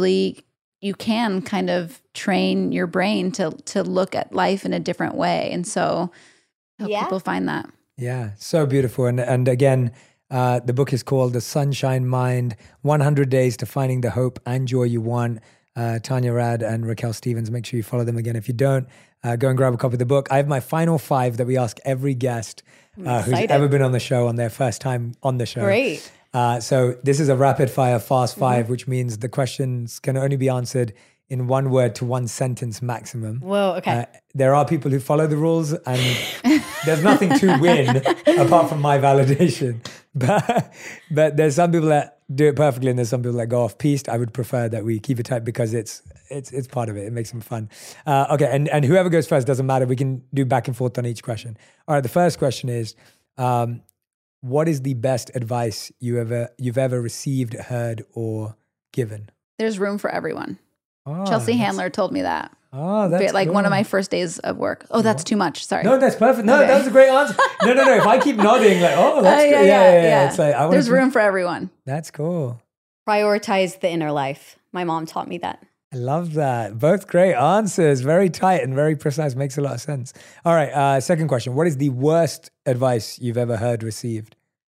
can kind of train your brain to look at life in a different way. And so I hope people find that.
Yeah, so beautiful. And again, the book is called The Sunshine Mind, 100 Days to Finding the Hope and Joy You Want. Tanya Rad and Raquel Stevens, make sure you follow them again. If you don't, go and grab a copy of the book. I have my final 5 that we ask every guest who's ever been on the show on their first time on the show.
Great.
So this is a rapid fire fast 5, which means the questions can only be answered in 1 word to 1 sentence maximum.
Whoa, okay.
There are people who follow the rules and there's nothing to win apart from my validation. But there's some people that do it perfectly and there's some people that go off piste. I would prefer that we keep it tight because it's part of it. It makes them fun. Okay, and whoever goes first doesn't matter. We can do back and forth on each question. All right, the first question is, what is the best advice you've ever received, heard, or given?
There's room for everyone.
Oh,
Chelsea Handler told me that.
Oh, that's
like
cool.
one of my first days of work. Oh, that's too much. Sorry.
No, that's perfect. No,
Okay.
that was a great answer. No. If I keep nodding, like, oh, that's good. Yeah. It's like,
There's room for everyone.
That's cool.
Prioritize the inner life. My mom taught me that.
I love that. Both great answers. Very tight and very precise. Makes a lot of sense. All right. Second question. What is the worst advice you've ever heard or received?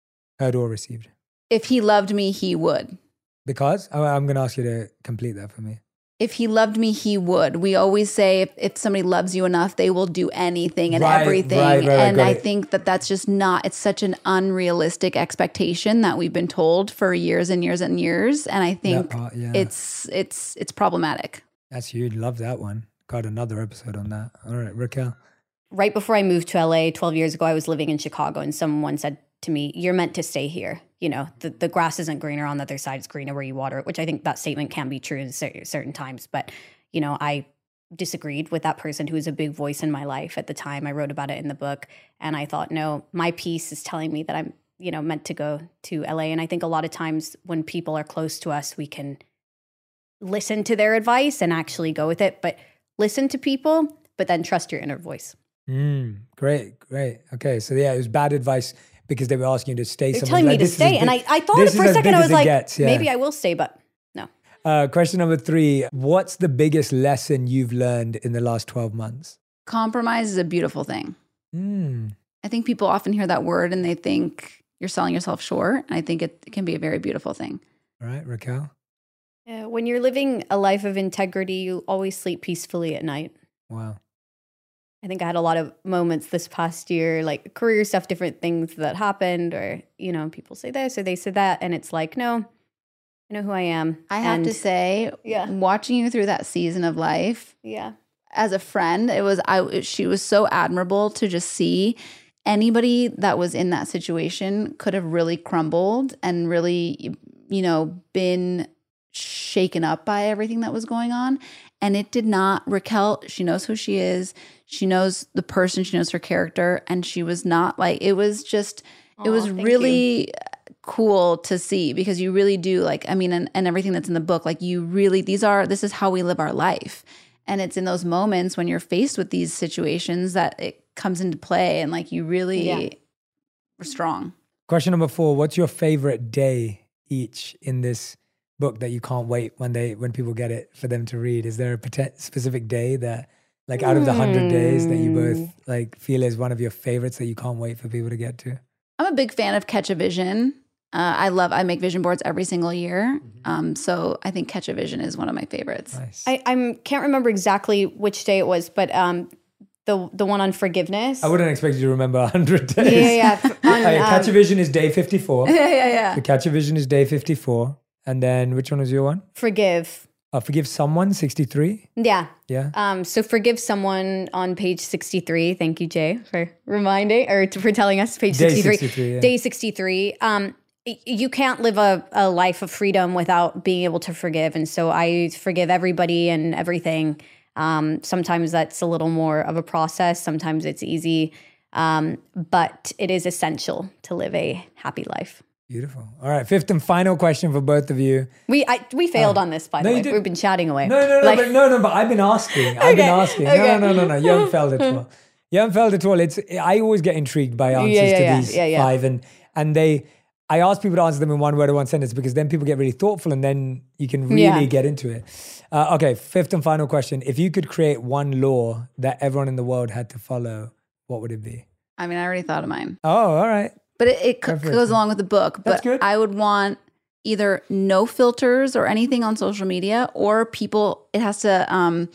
If he loved me, he would.
Because? I'm going to ask you to complete that for me.
If he loved me, he would. We always say if somebody loves you enough, they will do anything and everything.
Right,
and I think that's just not, it's such an unrealistic expectation that we've been told for years and years and years. And I think it's problematic.
That's huge. Love that one. Got another episode on that. All right, Raquel.
Right before I moved to LA 12 years ago, I was living in Chicago and someone said to me, you're meant to stay here. You know, the grass isn't greener on the other side, it's greener where you water it, which I think that statement can be true in certain times. But, you know, I disagreed with that person who was a big voice in my life at the time. I wrote about it in the book. And I thought, no, my piece is telling me that I'm, you know, meant to go to LA. And I think a lot of times when people are close to us, we can listen to their advice and actually go with it. But listen to people, but then trust your inner voice.
Great. Okay. So yeah, it was bad advice because they were asking you to stay
They're
somewhere.
telling me
Like,
to
this is
stay.
as
And
big-
I thought
this
for
is
a
as
second,
big
I
as
was
it
like,
gets, yeah.
maybe I will stay, but no.
Question number 3. What's the biggest lesson you've learned in the last 12 months?
Compromise is a beautiful thing. I think people often hear that word and they think you're selling yourself short. And I think it can be a very beautiful thing.
All right, Raquel?
Yeah, when you're living a life of integrity, you always sleep peacefully at night.
Wow.
I think I had a lot of moments this past year, like career stuff, different things that happened, or, people say this or they say that. And it's like, no, I know who I am.
I have to say, watching you through that season of life, as a friend, she was so admirable to just see. Anybody that was in that situation could have really crumbled and really, been shaken up by everything that was going on. And it did not. Raquel, she knows who she is. She knows the person. She knows her character. And she was not like, it was just, it was really cool to see, because you really do and everything that's in the book, like you really, this is how we live our life. And it's in those moments when you're faced with these situations that it comes into play, and like you really were strong.
Question number 4. What's your favorite day each in this book that you can't wait when people get it for them to read? Is there a specific day that, like, out of the 100 days that you both like feel is one of your favorites that you can't wait for people to get to?
I'm a big fan of Catch a Vision. I make vision boards every single year. So I think Catch a Vision is one of my favorites.
Nice.
I can't remember exactly which day it was, but the one on forgiveness.
I wouldn't expect you to remember 100 days.
Yeah.
Catch a Vision is day 54.
Yeah.
The Catch a Vision is day 54. And then which one was your one?
Forgive.
Forgive Someone, 63.
Yeah.
Yeah.
So Forgive Someone on page 63. Thank you, Jay, for reminding or for telling us page 63.
63, yeah.
Day 63. You can't live a life of freedom without being able to forgive. And so I forgive everybody and everything. Sometimes that's a little more of a process. Sometimes it's easy. But it is essential to live a happy life.
Beautiful. All right. 5th and final question for both of you.
We failed on this, by the way.
didn't.
We've been chatting away.
No, but I've been asking. I've been asking.
Okay.
No. You haven't failed at all. You haven't failed at all. I always get intrigued by answers to these 5. And I ask people to answer them in one word or one sentence, because then people get really thoughtful and then you can really get into it. Okay. 5th and final question. If you could create one law that everyone in the world had to follow, what would it be?
I mean, I already thought of mine.
Oh, all right.
But it goes along with the book.
That's
But
good.
I would want either no filters or anything on social media, or people, it has to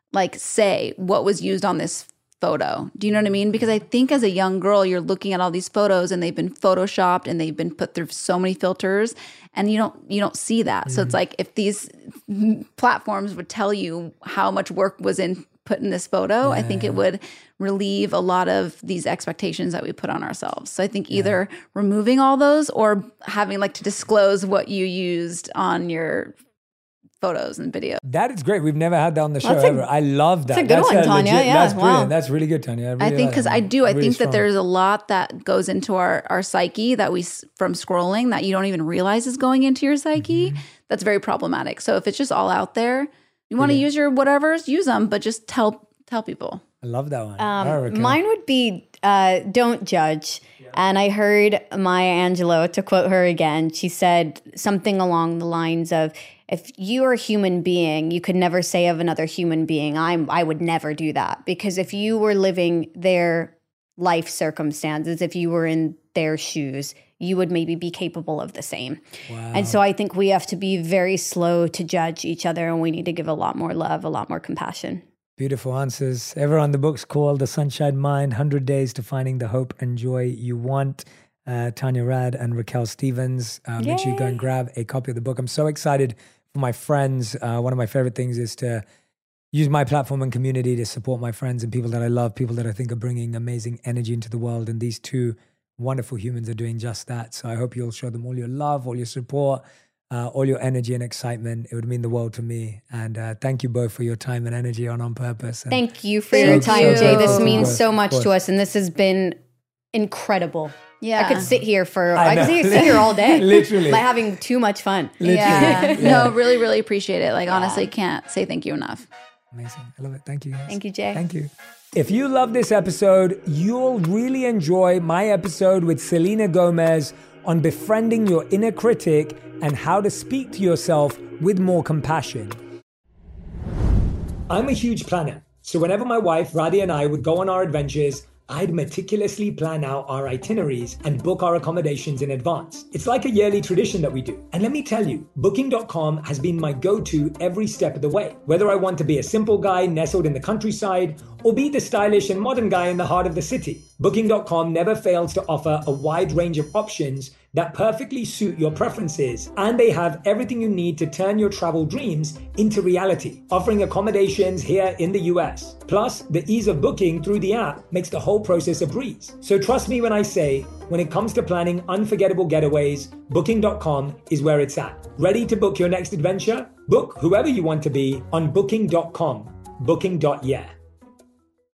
say what was used on this photo. Do you know what I mean? Because I think as a young girl, you're looking at all these photos and they've been photoshopped and they've been put through so many filters, and you don't see that. So it's like, if these platforms would tell you how much work was put in this photo, I think it would relieve a lot of these expectations that we put on ourselves. So I think either removing all those or having to disclose what you used on your photos and videos.
That is great. We've never had that on the show ever. I love that.
That's a good one, Tanya.
That's
Wow.
brilliant. That's really good, Tanya.
I think because I think
strong.
that there's a lot that goes into our psyche that from scrolling that you don't even realize is going into your psyche. That's very problematic. So if it's just all out there, you want to use your whatevers, use them, but just tell people.
I love that one. All right, Raquel.
Mine would be don't judge. And I heard Maya Angelou, to quote her again, she said something along the lines of, if you are a human being, you could never say of another human being, I would never do that. Because if you were living their life circumstances, if you were in their shoes, you would maybe be capable of the same.
Wow.
And so I think we have to be very slow to judge each other, and we need to give a lot more love, a lot more compassion.
Beautiful answers. Everyone, the book's called The Sunshine Mind, 100 Days to Finding the Hope and Joy You Want. Tanya Rad and Raquel Stevens. Make sure you go and grab a copy of the book. I'm so excited for my friends. One of my favorite things is to use my platform and community to support my friends and people that I love, people that I think are bringing amazing energy into the world. And these 2 wonderful humans are doing just that. So I hope you'll show them all your love, all your support, all your energy and excitement. It would mean the world to me. And thank you both for your time and energy on Purpose. And
thank you for your time, Jay. This means so much
course.
to us, and this has been incredible.
Yeah.
I could sit here
I know.
sit here all day.
Literally.
Like having too much fun.
Yeah. No, really, really appreciate it. Honestly, can't say thank you enough.
Amazing. I love it. Thank you guys.
Thank you, Jay.
Thank you. If you love this episode, you'll really enjoy my episode with Selena Gomez on befriending your inner critic and how to speak to yourself with more compassion. I'm a huge planner, so whenever my wife Radhi and I would go on our adventures, I'd meticulously plan out our itineraries and book our accommodations in advance. It's like a yearly tradition that we do. And let me tell you, Booking.com has been my go-to every step of the way. Whether I want to be a simple guy nestled in the countryside or be the stylish and modern guy in the heart of the city, Booking.com never fails to offer a wide range of options that perfectly suit your preferences, and they have everything you need to turn your travel dreams into reality, offering accommodations here in the US. Plus, the ease of booking through the app makes the whole process a breeze. So trust me when I say, when it comes to planning unforgettable getaways, Booking.com is where it's at. Ready to book your next adventure? Book whoever you want to be on Booking.com. Booking.yeah.